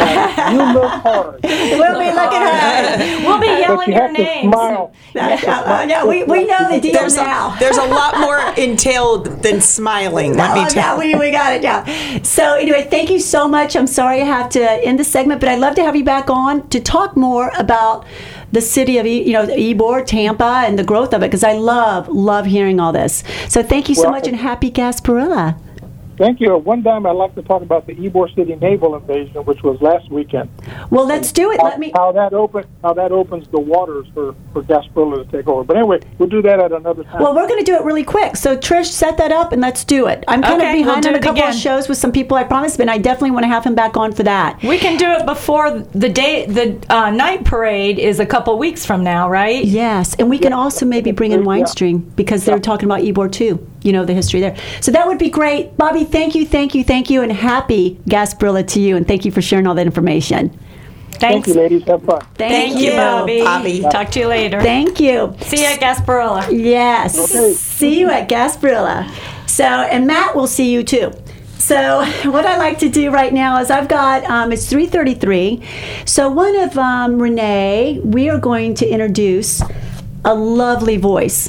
[SPEAKER 7] look hard.
[SPEAKER 3] We'll be looking at
[SPEAKER 4] We'll be
[SPEAKER 7] But
[SPEAKER 4] yelling
[SPEAKER 7] you
[SPEAKER 4] your
[SPEAKER 7] have to
[SPEAKER 4] names.
[SPEAKER 7] smile.
[SPEAKER 3] yeah, yeah, we, we know the deal
[SPEAKER 6] There's
[SPEAKER 3] now.
[SPEAKER 6] a, there's a lot more entailed than smiling, let me
[SPEAKER 3] Oh,
[SPEAKER 6] tell
[SPEAKER 3] yeah,
[SPEAKER 6] you.
[SPEAKER 3] we, we got it down. So anyway, thank you so much. I'm sorry I have to end the segment, but I'd love to have you back on to talk more about the city of, E- you know, Ybor, Tampa, and the growth of it, because I love, love hearing all this. So thank you so
[SPEAKER 7] Well,
[SPEAKER 3] much, and happy Gasparilla.
[SPEAKER 7] Thank you. One time I'd like to talk about the Ybor City naval invasion, which was last weekend.
[SPEAKER 3] Well, let's do it.
[SPEAKER 7] How,
[SPEAKER 3] Let me.
[SPEAKER 7] how that open how that opens the waters for, for Gasparilla to take over. But anyway, we'll do that at another time.
[SPEAKER 3] Well, we're going to do it really quick. So, Trish, set that up and let's do it. I'm kind
[SPEAKER 4] Okay,
[SPEAKER 3] of
[SPEAKER 4] we'll
[SPEAKER 3] behind
[SPEAKER 4] do
[SPEAKER 3] on a
[SPEAKER 4] it
[SPEAKER 3] couple
[SPEAKER 4] again.
[SPEAKER 3] of shows with some people, I promise, but I definitely want to have him back on for that.
[SPEAKER 4] We can do it before the day. The uh, night parade is a couple weeks from now, right?
[SPEAKER 3] Yes, and we can also maybe bring in
[SPEAKER 7] Yeah.
[SPEAKER 3] Winestream because they're talking about Ybor too. You know, the history there. So that would be great. Bobby, thank you, thank you, thank you, and happy Gasparilla to you, and thank you for sharing all that information.
[SPEAKER 7] Thank
[SPEAKER 4] Thanks.
[SPEAKER 7] you, ladies. Have fun.
[SPEAKER 3] Thank,
[SPEAKER 4] Thank you, Bobby.
[SPEAKER 6] Bobby.
[SPEAKER 4] Talk to you later.
[SPEAKER 3] Thank you.
[SPEAKER 4] See you at Gasparilla.
[SPEAKER 3] Yes.
[SPEAKER 7] Okay.
[SPEAKER 3] See you at Gasparilla. So, and Matt will see you too. So, what I like to do right now is I've got, um, it's three thirty-three. So, one of um, Renee, we are going to introduce a lovely voice.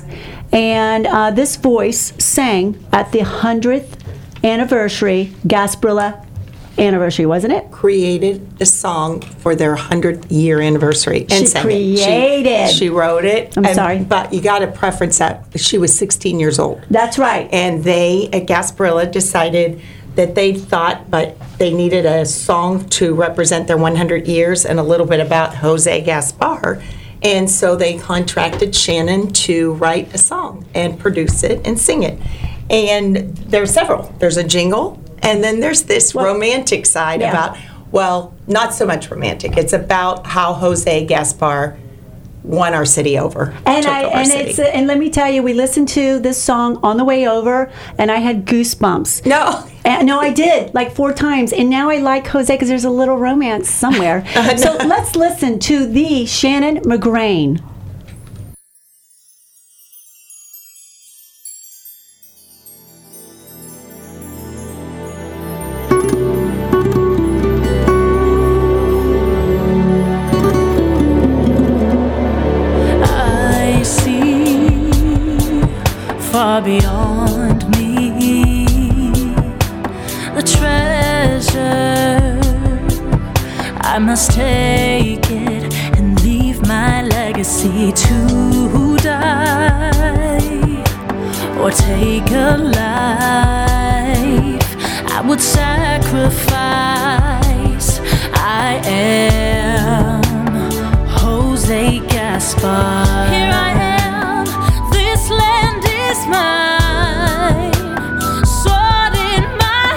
[SPEAKER 3] And uh, this voice sang at the hundredth anniversary Gasparilla anniversary, wasn't it?
[SPEAKER 6] Created the song for their hundred-year anniversary and
[SPEAKER 3] She
[SPEAKER 6] sang
[SPEAKER 3] created.
[SPEAKER 6] it. She, she wrote it.
[SPEAKER 3] I'm
[SPEAKER 6] and-
[SPEAKER 3] sorry.
[SPEAKER 6] But you got to preference that she was sixteen years old.
[SPEAKER 3] That's right.
[SPEAKER 6] And they at Gasparilla decided that they thought, but they needed a song to represent their one hundred years and a little bit about Jose Gaspar. And so they contracted Shannon to write a song and produce it and sing it. And there's several. There's a jingle, and then there's this
[SPEAKER 3] Well,
[SPEAKER 6] romantic side
[SPEAKER 3] yeah.
[SPEAKER 6] about, well, not so much romantic. It's about how Jose Gaspar won our city over.
[SPEAKER 3] And
[SPEAKER 6] took
[SPEAKER 3] I
[SPEAKER 6] over our
[SPEAKER 3] and
[SPEAKER 6] city.
[SPEAKER 3] it's and let me tell you, we listened to this song on the way over, and I had goosebumps.
[SPEAKER 6] No.
[SPEAKER 3] And, no, I did like four times, and now I like Jose because there's a little romance somewhere. So let's listen to the Shannon McGrain.
[SPEAKER 8] I see far beyond me the treasure. I must take it and leave my legacy to die, or take a life I would sacrifice. I am Jose Gaspar. Here I am, this land is mine. Sword in my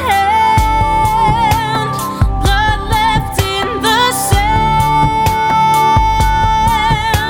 [SPEAKER 8] hand, blood left in the sand.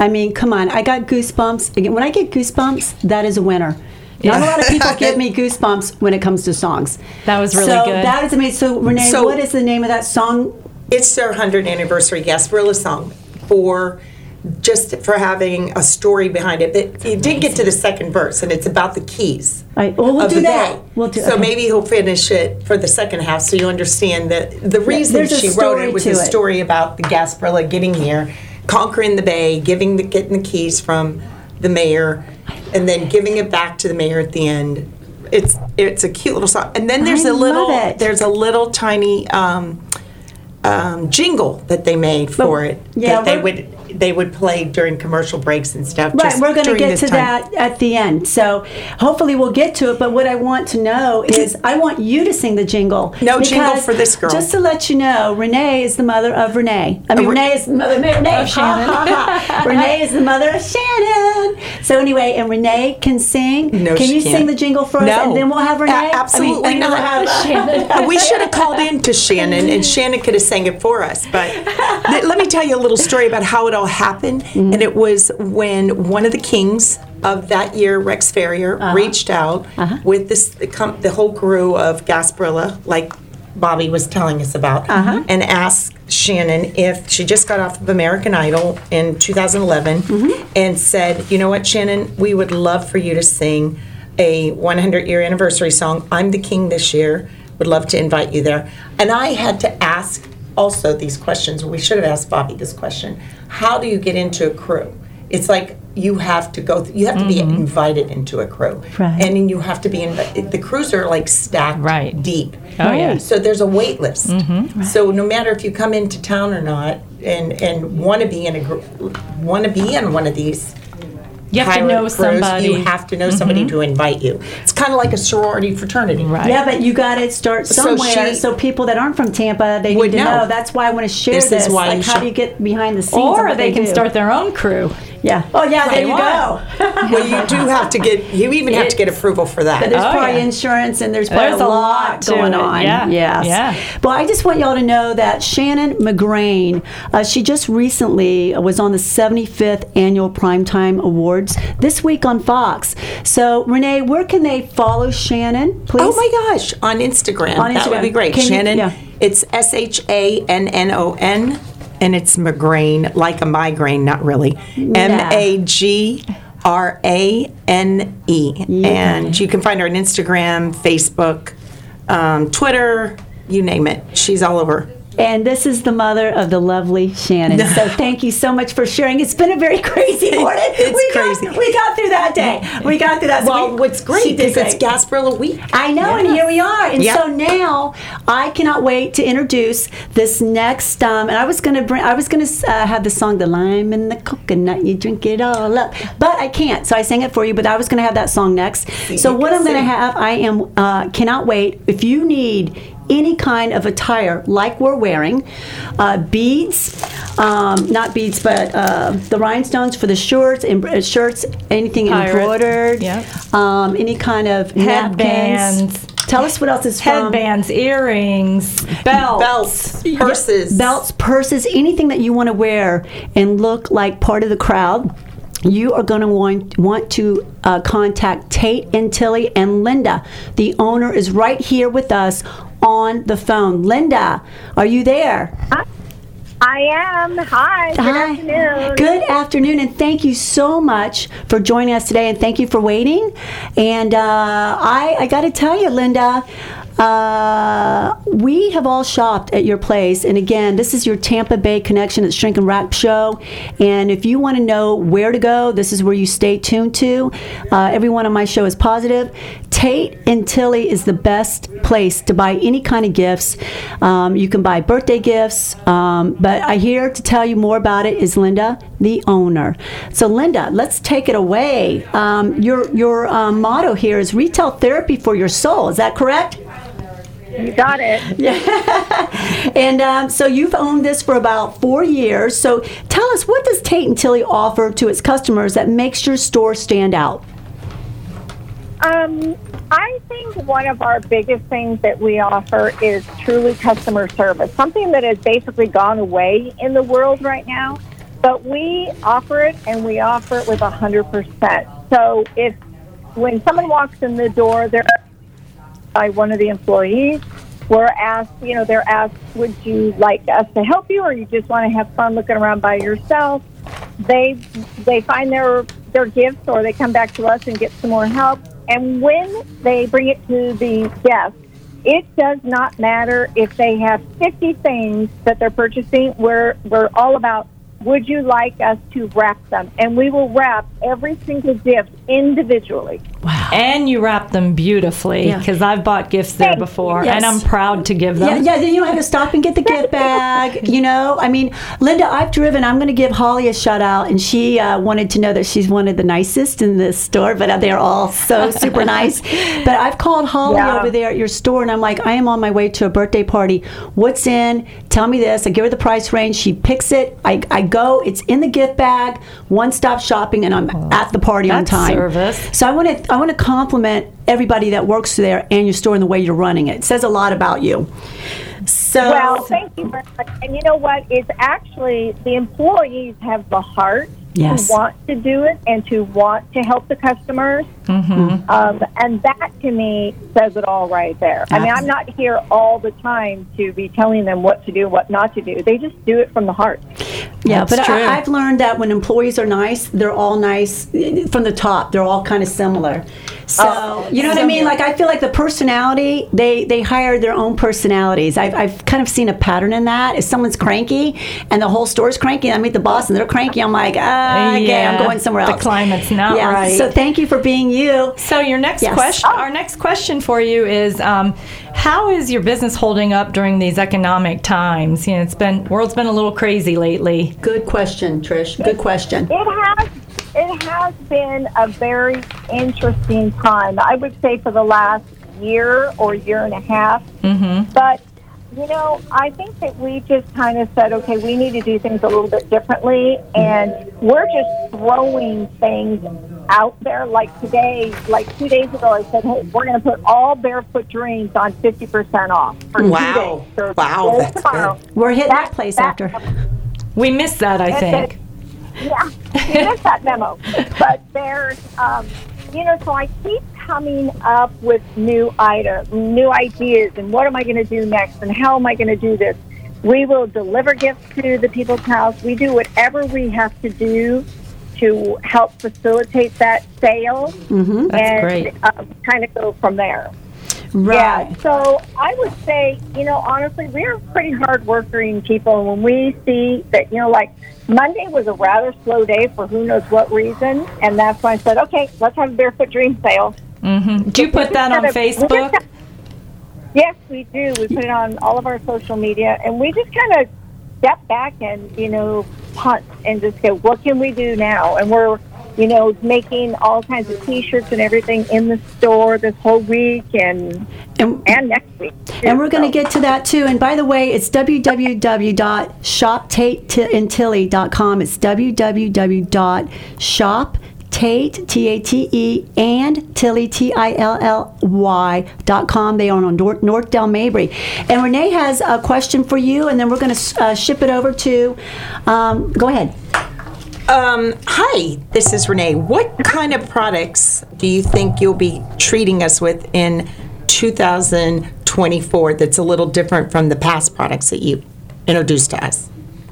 [SPEAKER 3] I mean, come on. I got goosebumps. Again, when I get goosebumps, that is a winner. Not a lot of people give me goosebumps when it comes to songs.
[SPEAKER 4] That was really
[SPEAKER 3] so
[SPEAKER 4] good.
[SPEAKER 3] That is amazing. So, Renee,
[SPEAKER 6] So-
[SPEAKER 3] what is the name of that song?
[SPEAKER 6] It's their one hundredth anniversary Gasparilla song for just for having a story behind it. It, it did get to the second verse, and it's about the keys.
[SPEAKER 3] Right. Well, we'll
[SPEAKER 6] of
[SPEAKER 3] do
[SPEAKER 6] the
[SPEAKER 3] that.
[SPEAKER 6] day.
[SPEAKER 3] We'll do-
[SPEAKER 6] so
[SPEAKER 3] okay.
[SPEAKER 6] maybe he'll finish it for the second half, so you understand that the reason
[SPEAKER 3] there's a
[SPEAKER 6] she wrote
[SPEAKER 3] story
[SPEAKER 6] it was
[SPEAKER 3] to
[SPEAKER 6] a
[SPEAKER 3] it.
[SPEAKER 6] story about the Gasparilla getting here, conquering the bay, giving the getting the keys from the mayor, and then giving it back to the mayor at the end. It's it's a cute little song, and then there's
[SPEAKER 3] I
[SPEAKER 6] a little
[SPEAKER 3] love it.
[SPEAKER 6] there's a little tiny um, um, jingle that they made for it
[SPEAKER 3] yeah,
[SPEAKER 6] that they
[SPEAKER 3] we're-
[SPEAKER 6] would they would play during commercial breaks and stuff.
[SPEAKER 3] Right,
[SPEAKER 6] just
[SPEAKER 3] we're going to
[SPEAKER 6] during
[SPEAKER 3] get
[SPEAKER 6] this
[SPEAKER 3] to
[SPEAKER 6] time.
[SPEAKER 3] that at the end. So hopefully we'll get to it. But what I want to know is I want you to sing the jingle.
[SPEAKER 6] No jingle
[SPEAKER 3] because
[SPEAKER 6] for this girl.
[SPEAKER 3] Just to let you know, Renee is the mother of Renee. I mean,
[SPEAKER 6] Oh, Re-
[SPEAKER 3] Renee is the mother of Renee.
[SPEAKER 4] Of Shannon.
[SPEAKER 3] Ha, ha, ha. Renee is the mother of Shannon. So anyway, and Renee can sing.
[SPEAKER 6] No,
[SPEAKER 3] can
[SPEAKER 6] she
[SPEAKER 3] you
[SPEAKER 6] can't.
[SPEAKER 3] sing the jingle for us?
[SPEAKER 6] No.
[SPEAKER 3] And then we'll have Renee?
[SPEAKER 6] A- absolutely
[SPEAKER 3] I mean, and then
[SPEAKER 6] not.
[SPEAKER 3] we'll have,
[SPEAKER 4] Shannon.
[SPEAKER 6] We should have called in to Shannon, and Shannon could have sang it for us. But th- let me tell you a little story about how it all happened.
[SPEAKER 3] Mm-hmm.
[SPEAKER 6] And it was when one of the kings of that year, Rex Ferrier,
[SPEAKER 3] Uh-huh.
[SPEAKER 6] reached out with this the, com- the whole crew of Gasparilla, like Bobby was telling us about,
[SPEAKER 3] Uh-huh.
[SPEAKER 6] and asked Shannon if she just got off of American Idol in two thousand eleven,
[SPEAKER 3] Mm-hmm.
[SPEAKER 6] and said, "You know what, Shannon? We would love for you to sing a one hundred year anniversary song. I'm the king this year. Would love to invite you there." And I had to ask also these questions. We should have asked Bobby this question. How do you get into a crew? It's like you have to go, th- you have to be invited into a crew.
[SPEAKER 3] Right.
[SPEAKER 6] And then you have to be, invi- the crews are like stacked
[SPEAKER 4] Right.
[SPEAKER 6] deep.
[SPEAKER 4] Oh, yeah.
[SPEAKER 6] So there's a wait list. So no matter if you come into town or not and, and want to be in a group, want to be in one of these
[SPEAKER 4] You have to
[SPEAKER 6] pirate
[SPEAKER 4] know
[SPEAKER 6] crews,
[SPEAKER 4] somebody.
[SPEAKER 6] you have to know somebody to invite you. It's kind of like a sorority fraternity.
[SPEAKER 4] Right.
[SPEAKER 3] Yeah, but you got to start
[SPEAKER 6] So
[SPEAKER 3] somewhere. So,
[SPEAKER 6] she-
[SPEAKER 3] people that aren't from Tampa, they
[SPEAKER 6] Would
[SPEAKER 3] need to
[SPEAKER 6] know.
[SPEAKER 3] know. That's why I want to share
[SPEAKER 6] This
[SPEAKER 3] this.
[SPEAKER 6] is why
[SPEAKER 3] like,
[SPEAKER 6] you
[SPEAKER 3] how
[SPEAKER 6] should-
[SPEAKER 3] do you get behind the scenes? of
[SPEAKER 4] Or
[SPEAKER 3] what
[SPEAKER 4] they can
[SPEAKER 3] do?
[SPEAKER 4] start their own crew.
[SPEAKER 3] Yeah. Oh, yeah. There
[SPEAKER 4] They
[SPEAKER 3] you go.
[SPEAKER 6] Well, you do have to get, you even have to get approval for that.
[SPEAKER 3] But there's
[SPEAKER 4] Oh,
[SPEAKER 3] probably
[SPEAKER 4] yeah.
[SPEAKER 3] insurance and there's probably
[SPEAKER 4] There's
[SPEAKER 3] a
[SPEAKER 4] a
[SPEAKER 3] lot
[SPEAKER 4] lot to
[SPEAKER 3] going
[SPEAKER 4] it.
[SPEAKER 3] on.
[SPEAKER 4] Yeah.
[SPEAKER 3] Yes.
[SPEAKER 4] Yeah.
[SPEAKER 3] But I just want y'all to know that Shannon McGrain, uh, she just recently was on the seventy-fifth Annual Primetime Awards this week on Fox. So, Renee, where can they follow Shannon, please?
[SPEAKER 6] Oh my gosh, on Instagram.
[SPEAKER 3] On
[SPEAKER 6] That would
[SPEAKER 3] Instagram.
[SPEAKER 6] be great.
[SPEAKER 3] Can you-
[SPEAKER 6] Shannon,
[SPEAKER 3] yeah.
[SPEAKER 6] it's S H A N N O N, and it's McGrain, like a migraine, not really. M A G R A N E. And you can find her on Instagram, Facebook, um, Twitter, you name it. She's all over.
[SPEAKER 3] And this is the mother of the lovely Shannon. So thank you so much for sharing. It's been a very crazy morning.
[SPEAKER 6] It's
[SPEAKER 3] we
[SPEAKER 6] crazy.
[SPEAKER 3] Got, we got through that day. We got through that. So
[SPEAKER 6] Well,
[SPEAKER 3] we-
[SPEAKER 6] what's
[SPEAKER 3] she
[SPEAKER 6] great
[SPEAKER 3] did
[SPEAKER 6] is it's
[SPEAKER 3] great.
[SPEAKER 6] Gasparilla Week.
[SPEAKER 3] I know, and here we are. And
[SPEAKER 6] Yeah.
[SPEAKER 3] so now I cannot wait to introduce this next. Um, and I was going to bring, I was going to uh, have the song "The Lime and the Coconut." You drink it all up, but I can't. So I sang it for you. But I was going to have that song next. So
[SPEAKER 6] you
[SPEAKER 3] what
[SPEAKER 6] can
[SPEAKER 3] I'm going to
[SPEAKER 6] sing.
[SPEAKER 3] have, I am uh, cannot wait. If you need any kind of attire like we're wearing, uh, beads, um, not beads, but uh, the rhinestones for the shirts, em- uh, shirts, anything
[SPEAKER 4] Pirate.
[SPEAKER 3] embroidered,
[SPEAKER 4] Yep.
[SPEAKER 3] um, any kind of
[SPEAKER 4] Headbands.
[SPEAKER 3] napkins. Tell us what else is from.
[SPEAKER 4] Headbands, earrings, belts.
[SPEAKER 6] Belts, purses.
[SPEAKER 3] Belts, purses, anything that you want to wear and look like part of the crowd. You are going to want, want to uh, contact Tate and Tilly, and Linda, the owner, is right here with us on the phone. Linda, are you there?
[SPEAKER 9] I am. Hi. Good
[SPEAKER 3] Hi.
[SPEAKER 9] afternoon.
[SPEAKER 3] Good afternoon, and thank you so much for joining us today, and thank you for waiting. And uh, I, I got to tell you, Linda, uh, we have all shopped at your place, and again, this is your Tampa Bay Connection at Shrink and Wrap show. And if you want to know where to go, this is where you stay tuned to. Uh, everyone on my show is positive. Tate and Tilly is the best place to buy any kind of gifts. Um, you can buy birthday gifts, um, but I here to tell you more about it is Linda, the owner. So, Linda, let's take it away. Um, your your um, motto here is retail therapy for your soul. Is that correct?
[SPEAKER 9] You got it.
[SPEAKER 3] And um, so you've owned this for about four years. So tell us, what does Tate and Tilly offer to its customers that makes your store stand out?
[SPEAKER 9] Um, I think one of our biggest things that we offer is truly customer service, something that has basically gone away in the world right now. but we offer it, and we offer it with one hundred percent. So if when someone walks in the door, they're by one of the employees, we're asked, you know, they're asked, would you like us to help you, or you just want to have fun looking around by yourself? They they find their their gifts, or they come back to us and get some more help. And when they bring it to the guest, it does not matter if they have fifty things that they're purchasing. We're, we're all about, would you like us to wrap them? And we will wrap every single gift individually.
[SPEAKER 4] Wow. And you wrap them beautifully, because
[SPEAKER 3] Yeah.
[SPEAKER 4] I've bought gifts there before,
[SPEAKER 3] Yes.
[SPEAKER 4] and I'm proud to give them.
[SPEAKER 3] Yeah, yeah, then you don't have to stop and get the gift bag, you know? I mean, Linda, I've driven, I'm going to give Holly a shout out, and she uh, wanted to know that she's one of the nicest in this store, but they're all so super nice. But I've called Holly
[SPEAKER 9] Yeah.
[SPEAKER 3] over there at your store, and I'm like, I am on my way to a birthday party. What's in? Tell me this. I give her the price range. She picks it. I, I go. It's in the gift bag, one-stop shopping, and I'm at the party on
[SPEAKER 4] That's
[SPEAKER 3] time.
[SPEAKER 4] service.
[SPEAKER 3] So I want to I want to compliment everybody that works there and your store and the way you're running it. It says a lot about you. So
[SPEAKER 9] Well, thank you very much. And you know what? It's actually the employees have the heart
[SPEAKER 3] Yes.
[SPEAKER 9] to want to do it and to want to help the customers.
[SPEAKER 4] Mm-hmm.
[SPEAKER 9] Um, and that, to me, says it all right there. I mean, I'm not here all the time to be telling them what to do, what not to do. They just do it from the heart.
[SPEAKER 3] Yeah,
[SPEAKER 4] That's
[SPEAKER 3] but
[SPEAKER 4] true.
[SPEAKER 3] I, I've learned that when employees are nice, they're all nice from the top. They're all kind of similar. So
[SPEAKER 9] Oh,
[SPEAKER 3] you know what I mean? Like I feel like the personality they they hire their own personalities. I've I've kind of seen a pattern in that. If someone's cranky and the whole store's cranky, and I meet the boss and they're cranky, I'm like, ah, okay,
[SPEAKER 4] Yeah,
[SPEAKER 3] I'm going somewhere
[SPEAKER 4] the
[SPEAKER 3] else.
[SPEAKER 4] climate's not
[SPEAKER 3] yeah.
[SPEAKER 4] right.
[SPEAKER 3] So thank you for being you.
[SPEAKER 4] So your next
[SPEAKER 3] Yes.
[SPEAKER 4] question, our next question for you is, um, how is your business holding up during these economic times? You know, it's been world's been a little crazy lately.
[SPEAKER 3] Good question, Trish. Good question.
[SPEAKER 9] It has it has been a very interesting time. I would say for the last year or year and a half.
[SPEAKER 4] Mm-hmm.
[SPEAKER 9] But you know, I think that we just kind of said, okay, we need to do things a little bit differently, and we're just throwing things out there. Like today, like two days ago, I said, hey, we're going to put all barefoot dreams on fifty percent off for
[SPEAKER 6] Wow.
[SPEAKER 9] two days. So
[SPEAKER 6] Wow,
[SPEAKER 9] today,
[SPEAKER 6] that's
[SPEAKER 9] tomorrow.
[SPEAKER 3] We're hitting that,
[SPEAKER 9] That-
[SPEAKER 3] place
[SPEAKER 9] that-
[SPEAKER 3] after.
[SPEAKER 4] We missed that, I think.
[SPEAKER 9] Yeah, you missed that memo. But there's, um, you know, so I keep coming up with new items, new ideas, and what am I going to do next, and how am I going to do this? We will deliver gifts to the people's house. We do whatever we have to do to help facilitate that sale,
[SPEAKER 3] Mm-hmm.
[SPEAKER 4] That's
[SPEAKER 9] and
[SPEAKER 4] great.
[SPEAKER 9] um, kind of go from there.
[SPEAKER 3] Right.
[SPEAKER 9] Yeah, so I would say, you know, honestly, we're pretty hard-working people. And when we see that, you know, like Monday was a rather slow day for who knows what reason, and that's why I said, okay, let's have a Barefoot Dream sale.
[SPEAKER 4] Mm-hmm. Do you
[SPEAKER 9] We
[SPEAKER 4] put
[SPEAKER 9] just
[SPEAKER 4] that on
[SPEAKER 9] kinda- we just
[SPEAKER 4] Facebook?
[SPEAKER 9] kinda- Yes, we do. We put it on all of our social media, and we just kind of step back and, you know, punt and just go, what can we do now? And we're, you know, making all kinds of T-shirts and everything in the store this whole week and
[SPEAKER 3] And,
[SPEAKER 9] and next week.
[SPEAKER 3] And we're going to
[SPEAKER 9] So-
[SPEAKER 3] get to that too. And by the way, it's w w w dot shop tate tilly dot com. It's w w w dot shop Tate, T A T E, and Tilly, T I L L Y, dot com. They are on North, North Del Mabry. And Renee has a question for you, and then we're going to uh, ship it over to, um, go ahead.
[SPEAKER 6] Um, hi, this is Renee. What kind of products do you think you'll be treating us with in two thousand twenty-four that's a little different from the past products that you introduced to us?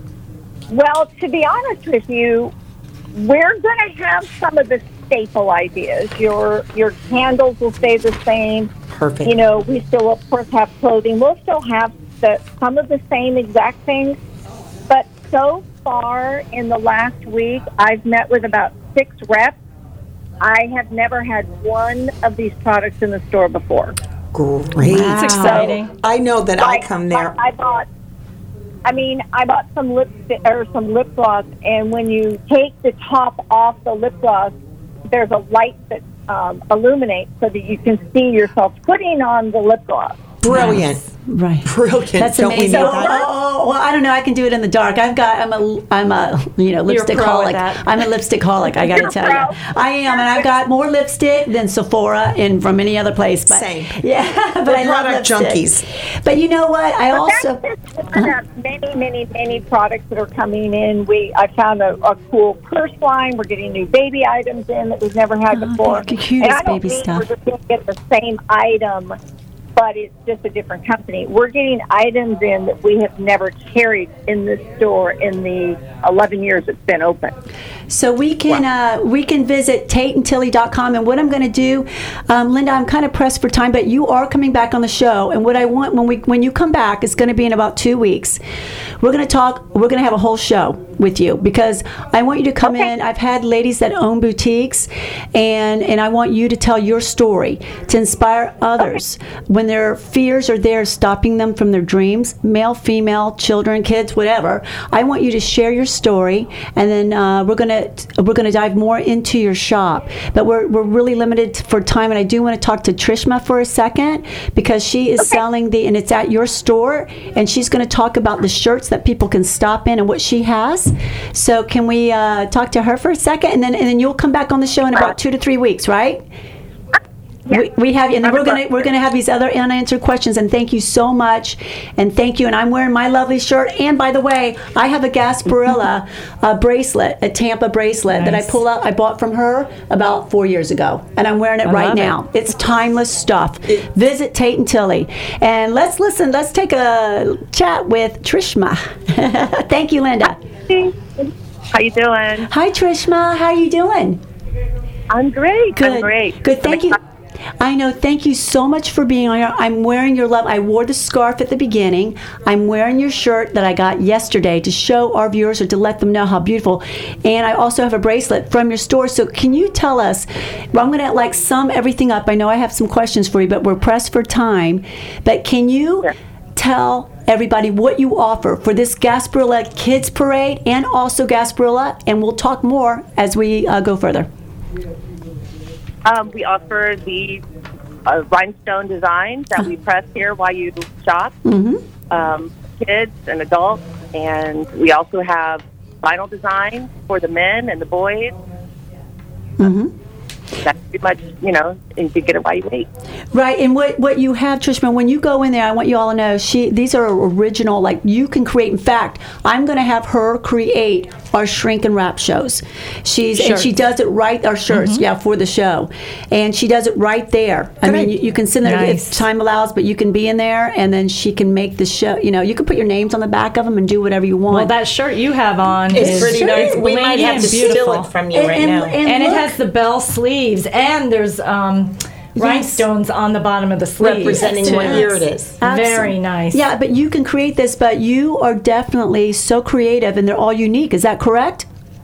[SPEAKER 9] Well, to be honest with you, we're going to have some of the staple ideas. Your your candles will stay the same.
[SPEAKER 6] Perfect.
[SPEAKER 9] You know, we still, of course, have clothing. We'll still have the, some of the same exact things. But so far in the last week, I've met with about six reps. I have never had one of these products in the store before.
[SPEAKER 6] Great.
[SPEAKER 4] That's exciting.
[SPEAKER 6] I know that
[SPEAKER 9] Like,
[SPEAKER 6] I come there.
[SPEAKER 9] I bought. I mean, I bought some lipstick or some lip gloss, and when you take the top off the lip gloss, there's a light that um, illuminates so that you can see yourself putting on the lip gloss.
[SPEAKER 6] Brilliant.
[SPEAKER 3] Right.
[SPEAKER 6] Brilliant.
[SPEAKER 3] That's
[SPEAKER 6] Don't we
[SPEAKER 3] amazing.
[SPEAKER 6] need
[SPEAKER 3] Oh,
[SPEAKER 6] that?
[SPEAKER 3] oh, well, I don't know. I can do it in the dark. I've got. I'm a. I'm a. You know, lipstick
[SPEAKER 4] pro
[SPEAKER 3] holic.
[SPEAKER 4] at that.
[SPEAKER 3] I'm a lipstick holic. I got to
[SPEAKER 9] You're
[SPEAKER 3] tell
[SPEAKER 9] pro.
[SPEAKER 3] you, I am, and I've got more lipstick than Sephora and from any other place. But,
[SPEAKER 6] Same.
[SPEAKER 3] Yeah, but
[SPEAKER 6] We're
[SPEAKER 3] I love
[SPEAKER 6] product
[SPEAKER 3] lipstick.
[SPEAKER 6] junkies.
[SPEAKER 3] But you know what? I also.
[SPEAKER 9] That's just one of many, many, many products that are coming in. We I found a, a cool purse line. We're getting new baby items in that we've never had
[SPEAKER 3] Oh,
[SPEAKER 9] before.
[SPEAKER 3] the cutest
[SPEAKER 9] and I don't
[SPEAKER 3] baby
[SPEAKER 9] mean
[SPEAKER 3] stuff.
[SPEAKER 9] we're just going to get the same item, but it's just a different company. We're getting items in that we have never carried in the store in the eleven years it's been open.
[SPEAKER 3] So we can uh, we can visit tate and tilly dot com, and what I'm going to do, um, Linda, I'm kind of pressed for time, but you are coming back on the show, and what I want when we when you come back, it's going to be in about two weeks. We're going to talk. We're going to have a whole show with you because I want you to come in. I've had ladies that own boutiques, and and I want you to tell your story to inspire others when their fears are there stopping them from their dreams, male, female, children, kids, whatever. I want you to share your story, and then uh, we're going to we're going to dive more into your shop. But we're we're really limited for time, and I do want to talk to Trishma for a second because she is selling the, and it's at your store, and she's going to talk about the shirts that people can stop in and what she has. So can we uh, talk to her for a second, and then and then you'll come back on the show in about two to three weeks, right? We, we have, and then we're gonna we're gonna have these other unanswered questions. And thank you so much, and thank you. And I'm wearing my lovely shirt. And by the way, I have a Gasparilla uh, bracelet, a Tampa bracelet that I
[SPEAKER 4] Nice.
[SPEAKER 3] pull out. I bought from her about four years ago, and I'm wearing it
[SPEAKER 4] I
[SPEAKER 3] right
[SPEAKER 4] love
[SPEAKER 3] now.
[SPEAKER 4] it.
[SPEAKER 3] It's timeless stuff. Visit Tate and Tilly, and let's listen. Let's take a chat with Trishma. Thank you, Linda.
[SPEAKER 10] How you doing?
[SPEAKER 3] Hi, Trishma. How are you doing?
[SPEAKER 10] I'm great.
[SPEAKER 3] Good.
[SPEAKER 10] I'm great.
[SPEAKER 3] Good. Thank you. I know. Thank you so much for being on here. I'm wearing your love. I wore the scarf at the beginning. I'm wearing your shirt that I got yesterday to show our viewers or to let them know how beautiful. And I also have a bracelet from your store. So can you tell us? Well, I'm going to like sum everything up. I know I have some questions for you, but we're pressed for time. But can you
[SPEAKER 10] Yeah.
[SPEAKER 3] tell everybody what you offer for this Gasparilla Kids Parade and also Gasparilla? And we'll talk more as we uh, go further.
[SPEAKER 10] Um, we offer the uh, rhinestone designs that we press here while you shop,
[SPEAKER 3] Mm-hmm.
[SPEAKER 10] um, kids and adults, and we also have vinyl designs for the men and the boys.
[SPEAKER 3] Mm-hmm.
[SPEAKER 10] That's pretty much, you know, and you can get it while you wait.
[SPEAKER 3] Right, and what, what you have, Trishma, when you go in there, I want you all to know, she these are original, like you can create. In fact, I'm going to have her create our shrink and wrap shows. She's and she does it right, our shirts, yeah, for the show. And she does it right there. I mean, you, you can sit there
[SPEAKER 4] Nice.
[SPEAKER 3] if time allows, but you can be in there, and then she can make the show, you know, you can put your names on the back of them and do whatever you want.
[SPEAKER 4] Well, that shirt you have on
[SPEAKER 6] It's
[SPEAKER 4] is
[SPEAKER 6] pretty nice.
[SPEAKER 4] it's
[SPEAKER 6] We might
[SPEAKER 4] blingy
[SPEAKER 6] have
[SPEAKER 4] and
[SPEAKER 6] to steal
[SPEAKER 4] beautiful.
[SPEAKER 6] it from you
[SPEAKER 3] And-
[SPEAKER 6] right
[SPEAKER 3] and-
[SPEAKER 6] now.
[SPEAKER 3] and
[SPEAKER 4] And it
[SPEAKER 3] look-
[SPEAKER 4] has the bell sleeves, and there's um, rhinestones on the bottom of the sleeves.
[SPEAKER 6] Representing
[SPEAKER 4] too.
[SPEAKER 6] what year it is.
[SPEAKER 4] Very nice.
[SPEAKER 3] Yeah, but you can create this, but you are definitely so creative, and they're all unique. Is that correct?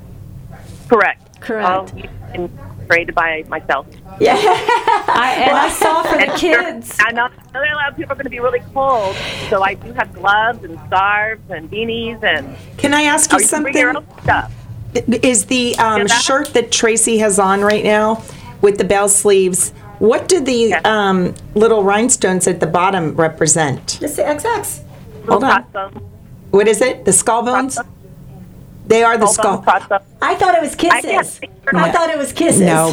[SPEAKER 10] Correct.
[SPEAKER 3] Correct.
[SPEAKER 10] All and created by myself.
[SPEAKER 3] Yeah.
[SPEAKER 4] I, and I saw for the
[SPEAKER 10] And
[SPEAKER 4] kids.
[SPEAKER 10] I know, I know that a lot of people are going to be really cold, so I do have gloves and scarves and beanies, and
[SPEAKER 6] Can I ask you
[SPEAKER 10] or you can bring your
[SPEAKER 6] something?
[SPEAKER 10] own stuff.
[SPEAKER 6] Is the um,
[SPEAKER 10] Yeah, that-
[SPEAKER 6] shirt that Tracy has on right now with the bell sleeves, what do the
[SPEAKER 10] Yeah.
[SPEAKER 6] um, little rhinestones at the bottom represent?
[SPEAKER 3] It's the X X.
[SPEAKER 6] Hold on.
[SPEAKER 10] Crossbones.
[SPEAKER 6] What is it? The skull bones?
[SPEAKER 10] Crossbones.
[SPEAKER 6] They are the
[SPEAKER 10] Hold
[SPEAKER 6] skull.
[SPEAKER 10] on, crossbones.
[SPEAKER 3] I thought it was
[SPEAKER 10] I can't
[SPEAKER 3] kisses.
[SPEAKER 10] think
[SPEAKER 3] I,
[SPEAKER 10] of-
[SPEAKER 3] thought it was kisses.
[SPEAKER 6] No.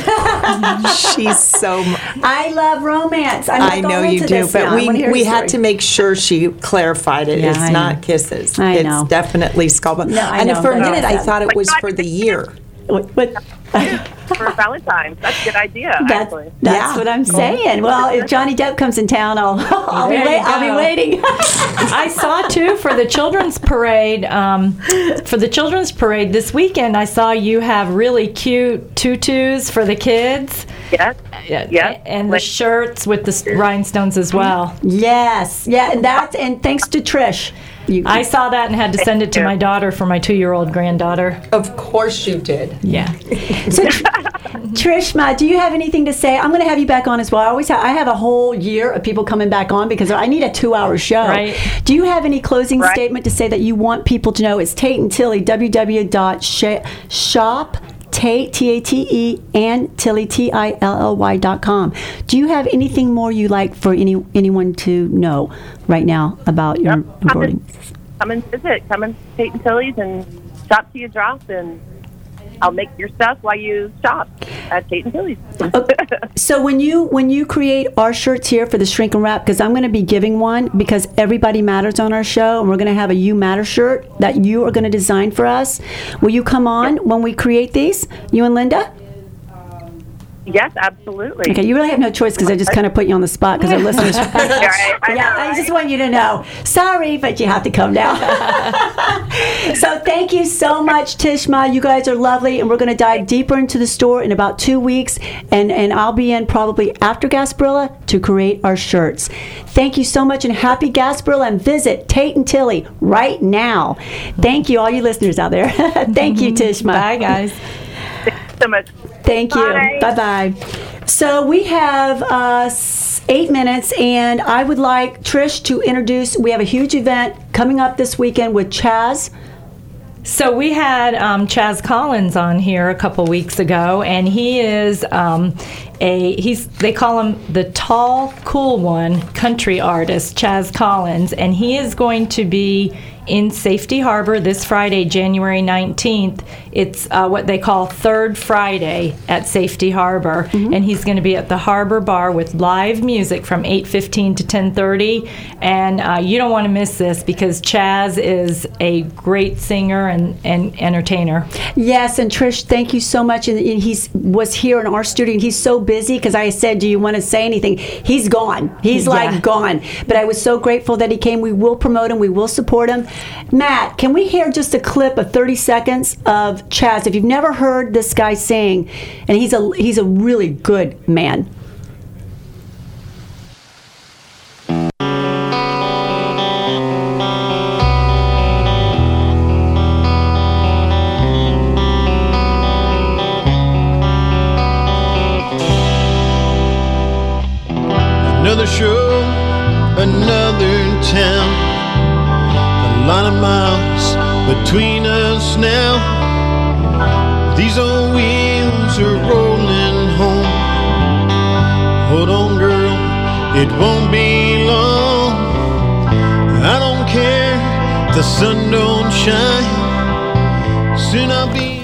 [SPEAKER 6] She's so. m-
[SPEAKER 3] I love romance. I'm
[SPEAKER 6] I
[SPEAKER 3] like
[SPEAKER 6] know
[SPEAKER 3] all
[SPEAKER 6] you
[SPEAKER 3] into
[SPEAKER 6] do,
[SPEAKER 3] this now.
[SPEAKER 6] but
[SPEAKER 3] I wanna
[SPEAKER 6] we
[SPEAKER 3] hear
[SPEAKER 6] we
[SPEAKER 3] her
[SPEAKER 6] had to
[SPEAKER 3] story.
[SPEAKER 6] make sure she clarified it.
[SPEAKER 3] Yeah,
[SPEAKER 6] it's
[SPEAKER 3] I
[SPEAKER 6] not
[SPEAKER 3] know.
[SPEAKER 6] kisses.
[SPEAKER 3] I
[SPEAKER 6] it's
[SPEAKER 3] know.
[SPEAKER 6] definitely skull bones.
[SPEAKER 3] No, I
[SPEAKER 6] and
[SPEAKER 3] know,
[SPEAKER 6] for a
[SPEAKER 3] but-
[SPEAKER 6] minute, I
[SPEAKER 3] Yeah.
[SPEAKER 6] thought it was for the year.
[SPEAKER 3] What, what,
[SPEAKER 10] for Valentine's. That's a good idea,
[SPEAKER 3] that's
[SPEAKER 10] actually.
[SPEAKER 3] that's
[SPEAKER 6] Yeah.
[SPEAKER 3] what I'm saying. Well, if Johnny Depp comes in town, I'll I'll be
[SPEAKER 4] There
[SPEAKER 3] wait,
[SPEAKER 4] you
[SPEAKER 3] I'll be
[SPEAKER 4] go.
[SPEAKER 3] waiting.
[SPEAKER 4] I saw too for the children's parade. Um, for the children's parade this weekend, I saw you have really cute tutus for the kids.
[SPEAKER 10] Yes.
[SPEAKER 4] Yeah,
[SPEAKER 10] Yes.
[SPEAKER 4] and the
[SPEAKER 10] Like-
[SPEAKER 4] shirts with the s- rhinestones as well.
[SPEAKER 3] Yes, yeah, and that and thanks to Trish. You,
[SPEAKER 4] I saw that and had to send it to my daughter for my two-year-old granddaughter.
[SPEAKER 6] Of course you did.
[SPEAKER 4] Yeah.
[SPEAKER 3] So, Tr- Trishma, do you have anything to say? I'm going to have you back on as well. I always have, I have a whole year of people coming back on because I need a two-hour show.
[SPEAKER 4] Right.
[SPEAKER 3] Do you have any closing
[SPEAKER 10] Right.
[SPEAKER 3] statement to say that you want people to know? It's Tate and Tilly, w w w dot shop Tate, T A T E, and Tilly, T I L L Y dot com. Do you have anything more you like for any anyone to know right now about your
[SPEAKER 10] Yep.
[SPEAKER 3] embroidery?
[SPEAKER 10] Come and, come and visit. Come and Tate and Tilly's and shop till you drop, and I'll make your stuff while you shop at Tate and Tilly's.
[SPEAKER 3] So when you when you create our shirts here for the Shrink and Wrap, because I'm going to be giving one because everybody matters on our show, and we're going to have a You Matter shirt that you are going to design for us. Will you come on when we create these, you and Linda?
[SPEAKER 10] Yes, absolutely.
[SPEAKER 3] Okay, you really have no choice because I just kind of put you on the spot because our listeners.
[SPEAKER 10] Right, I
[SPEAKER 3] yeah,
[SPEAKER 10] know,
[SPEAKER 3] I just
[SPEAKER 10] right?
[SPEAKER 3] want you to know. Sorry, but you have to come down. So thank you so much, Tishma. You guys are lovely, and we're going to dive deeper into the store in about two weeks, and, and I'll be in probably after Gasparilla to create our shirts. Thank you so much, and happy Gasparilla, and visit Tate and Tilly right now. Thank you, all you listeners out there. Thank you, Tishma.
[SPEAKER 4] Bye, guys.
[SPEAKER 10] Thanks so much.
[SPEAKER 3] Thank you.
[SPEAKER 10] Bye.
[SPEAKER 3] Bye-bye. So we have uh, s- eight minutes, and I would like Trish to introduce, we have a huge event coming up this weekend with Chaz.
[SPEAKER 4] So we had um, Chaz Collins on here a couple weeks ago, and he is um, a he's they call him the tall, cool one country artist, Chaz Collins, and he is going to be in Safety Harbor this Friday, January nineteenth. It's uh, what they call Third Friday at Safety Harbor,
[SPEAKER 3] Mm-hmm.
[SPEAKER 4] and he's going to be at the Harbor Bar with live music from eight fifteen to ten thirty. And uh, you don't want to miss this because Chaz is a great singer and, and entertainer.
[SPEAKER 3] Yes, and Trish, thank you so much. And and he's was here in our studio, and he's so busy because I said, do you want to say anything? He's gone. He's like
[SPEAKER 4] Yeah.
[SPEAKER 3] gone. But I was so grateful that he came. We will promote him. We will support him. Matt, can we hear just a clip of thirty seconds of Chaz? If you've never heard this guy sing, and he's a he's a really good man.
[SPEAKER 2] Another show, another town. A lot of miles between us now. These old wheels are rolling home. Hold on, girl, it won't be long. I don't care if the sun don't shine. Soon I'll be.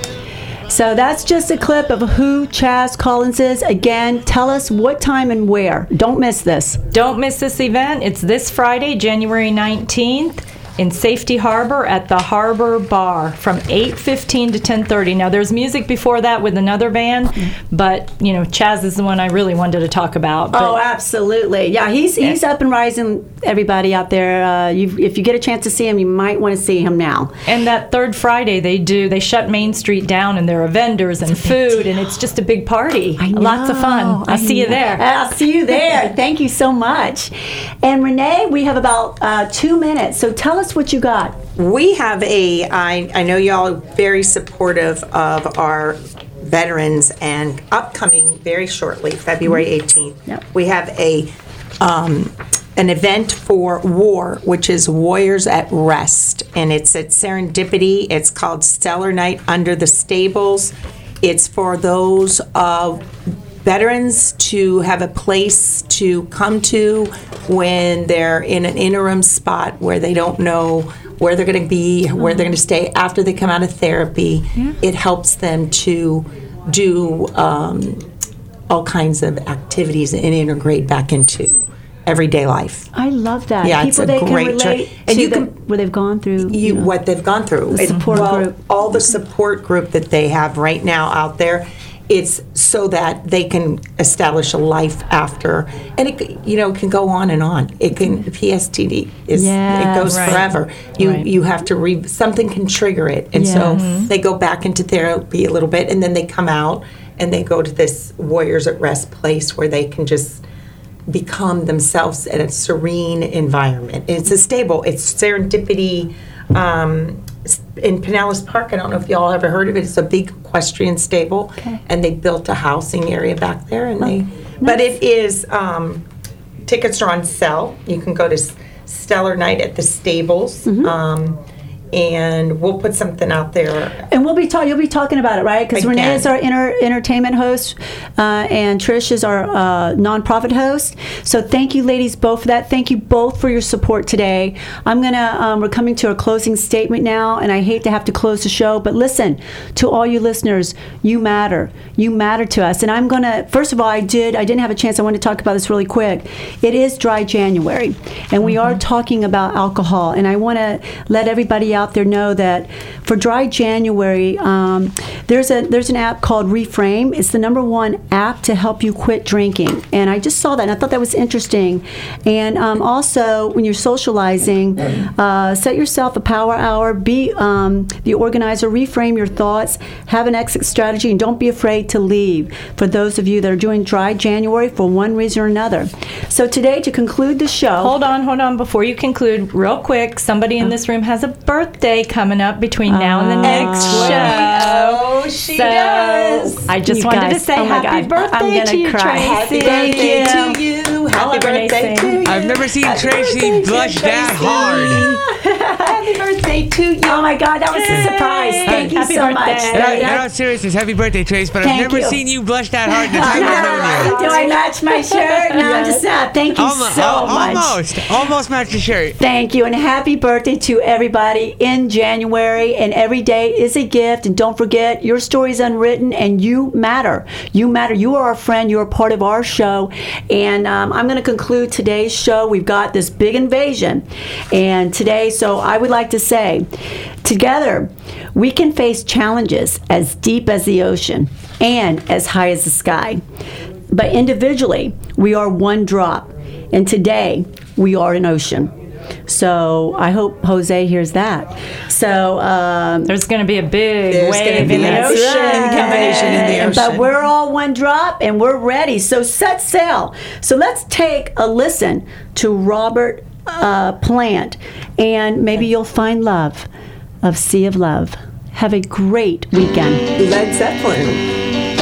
[SPEAKER 3] So that's just a clip of who Chaz Collins is. Again, tell us what time and where. Don't miss this.
[SPEAKER 4] Don't miss this event. It's this Friday, January nineteenth. In Safety Harbor at the Harbor Bar from eight fifteen to ten thirty. Now, there's music before that with another band, but, you know, Chaz is the one I really wanted to talk about. But
[SPEAKER 3] Oh, absolutely. Yeah, he's he's up and rising, everybody out there. Uh, you, if you get a chance to see him, you might want to see him now.
[SPEAKER 4] And that third Friday, they do, they shut Main Street down, and there are vendors and food, and it's just a big party.
[SPEAKER 3] I know,
[SPEAKER 4] Lots of fun.
[SPEAKER 3] I
[SPEAKER 4] I'll see you
[SPEAKER 3] know.
[SPEAKER 4] there.
[SPEAKER 3] I'll see you there. Thank you so much. And Renee, we have about uh, two minutes, so tell us what you got.
[SPEAKER 6] We have a, I, I know y'all are very supportive of our veterans, and upcoming very shortly, February eighteenth,
[SPEAKER 3] Yep.
[SPEAKER 6] we have a um, an event for WAR, which is Warriors at Rest, and it's at Serendipity. It's called Stellar Night Under the Stables. It's for those uh, veterans to have a place to come to when they're in an interim spot where they don't know where they're going to be, where they're going to stay after they come out of therapy. It helps them to do um, all kinds of activities and integrate back into everyday life.
[SPEAKER 3] I love that.
[SPEAKER 6] Yeah,
[SPEAKER 3] People
[SPEAKER 6] it's a
[SPEAKER 3] they can
[SPEAKER 6] great
[SPEAKER 3] relate
[SPEAKER 6] trip.
[SPEAKER 3] to
[SPEAKER 6] And you
[SPEAKER 3] the-
[SPEAKER 6] can-
[SPEAKER 3] where they've gone through.
[SPEAKER 6] You,
[SPEAKER 3] know.
[SPEAKER 6] what they've gone through.
[SPEAKER 3] The
[SPEAKER 6] And,
[SPEAKER 3] support
[SPEAKER 6] well,
[SPEAKER 3] group.
[SPEAKER 6] all the support group that they have right now out there, it's so that they can establish a life after, and it c- you know can go on and on. It can P S T D is
[SPEAKER 3] Yeah,
[SPEAKER 6] it goes
[SPEAKER 4] right.
[SPEAKER 6] forever. You
[SPEAKER 4] Right.
[SPEAKER 6] you have to re something can trigger it, and so they go back into therapy a little bit, and then they come out and they go to this Warriors at Rest place where they can just become themselves in a serene environment. It's a stable. It's Serendipity. Um, in Pinellas Park, I don't know if y'all ever heard of it. It's a big equestrian stable,
[SPEAKER 3] Okay.
[SPEAKER 6] and they built a housing area back there. And they, but it is um, tickets are on sale. You can go to S- Stellar Night at the Stables. Um, and we'll put something out there.
[SPEAKER 3] And we'll be talking. You'll be talking about it, right? Because
[SPEAKER 6] Again.
[SPEAKER 3] Renee is our inter- entertainment host, uh, and Trish is our uh, nonprofit host. So thank you, ladies, both for that. Thank you both for your support today. I'm gonna. Um, we're coming to a closing statement now, and I hate to have to close the show, but listen to all you listeners. You matter. You matter to us. And I'm gonna. First of all, I did. I didn't have a chance. I want to talk about this really quick. It is Dry January, and we are talking about alcohol. And I want to let everybody out there know that for Dry January, um, there's a there's an app called Reframe. It's the number one app to help you quit drinking. And I just saw that, and I thought that was interesting. And um, also, when you're socializing, uh, set yourself a power hour. Be um, the organizer. Reframe your thoughts. Have an exit strategy, and don't be afraid to leave. For those of you that are doing Dry January for one reason or another. So today, to conclude the show,
[SPEAKER 4] Hold on, hold on. Before you conclude, real quick, somebody in this room has a birthday coming up between now and the next show.
[SPEAKER 6] Oh, she
[SPEAKER 4] So,
[SPEAKER 6] does.
[SPEAKER 4] I just
[SPEAKER 3] You
[SPEAKER 4] wanted
[SPEAKER 3] guys,
[SPEAKER 4] to say
[SPEAKER 3] oh my
[SPEAKER 4] happy
[SPEAKER 3] God,
[SPEAKER 4] birthday
[SPEAKER 3] I'm gonna
[SPEAKER 4] to you,
[SPEAKER 3] cry.
[SPEAKER 4] Tracy.
[SPEAKER 6] Happy birthday
[SPEAKER 3] Thank
[SPEAKER 6] to you. Happy
[SPEAKER 4] let Renee
[SPEAKER 6] birthday
[SPEAKER 4] sing.
[SPEAKER 6] to you.
[SPEAKER 5] I've never seen
[SPEAKER 6] Happy
[SPEAKER 5] Tracy
[SPEAKER 6] birthday to
[SPEAKER 5] blush that
[SPEAKER 6] Tracy.
[SPEAKER 5] hard.
[SPEAKER 6] Happy birthday to you.
[SPEAKER 3] oh my God, that was a surprise. Thank you
[SPEAKER 4] Happy
[SPEAKER 3] so
[SPEAKER 4] birthday.
[SPEAKER 3] much.
[SPEAKER 5] And I,
[SPEAKER 3] That-
[SPEAKER 5] and I'm serious, it's happy birthday, Trace, but I've
[SPEAKER 3] Thank
[SPEAKER 5] never
[SPEAKER 3] you.
[SPEAKER 5] seen you blush that hard in the time I've known you.
[SPEAKER 3] Do I match my shirt? No, I'm just not. Thank you
[SPEAKER 5] Almo-
[SPEAKER 3] so
[SPEAKER 5] al-
[SPEAKER 3] much.
[SPEAKER 5] Almost, almost matched the shirt.
[SPEAKER 3] Thank you, and happy birthday to everybody in January. And every day is a gift. And don't forget, your story is unwritten, and you matter. You matter. You are our friend. You are part of our show. And um, I'm going to conclude today's show. We've got this big invasion, and today, so I would like to say, together, we can face challenges as deep as the ocean and as high as the sky. But individually, we are one drop. And today, we are an ocean. So I hope Jose hears that. So um,
[SPEAKER 4] There's going to be a big
[SPEAKER 6] There's gonna
[SPEAKER 4] wave
[SPEAKER 6] be
[SPEAKER 4] in the
[SPEAKER 6] an
[SPEAKER 4] ocean.
[SPEAKER 6] ocean invasion in the ocean.
[SPEAKER 3] But we're all one drop, and we're ready. So set sail. So let's take a listen to Robert uh, Plant, and maybe you'll find love of Sea of Love. Have a great weekend.
[SPEAKER 6] Led Zeppelin.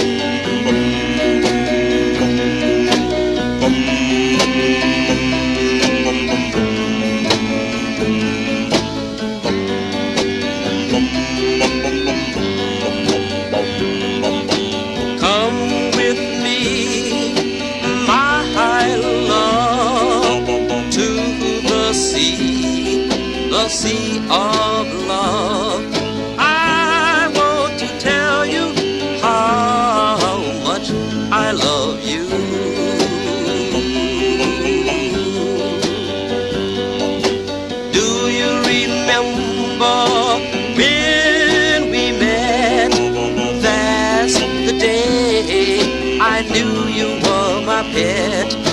[SPEAKER 11] Come with me, my love, to the sea, the sea of love. I want to tell you how much I love you. Do you remember when we met? That's the day I knew you were my pet.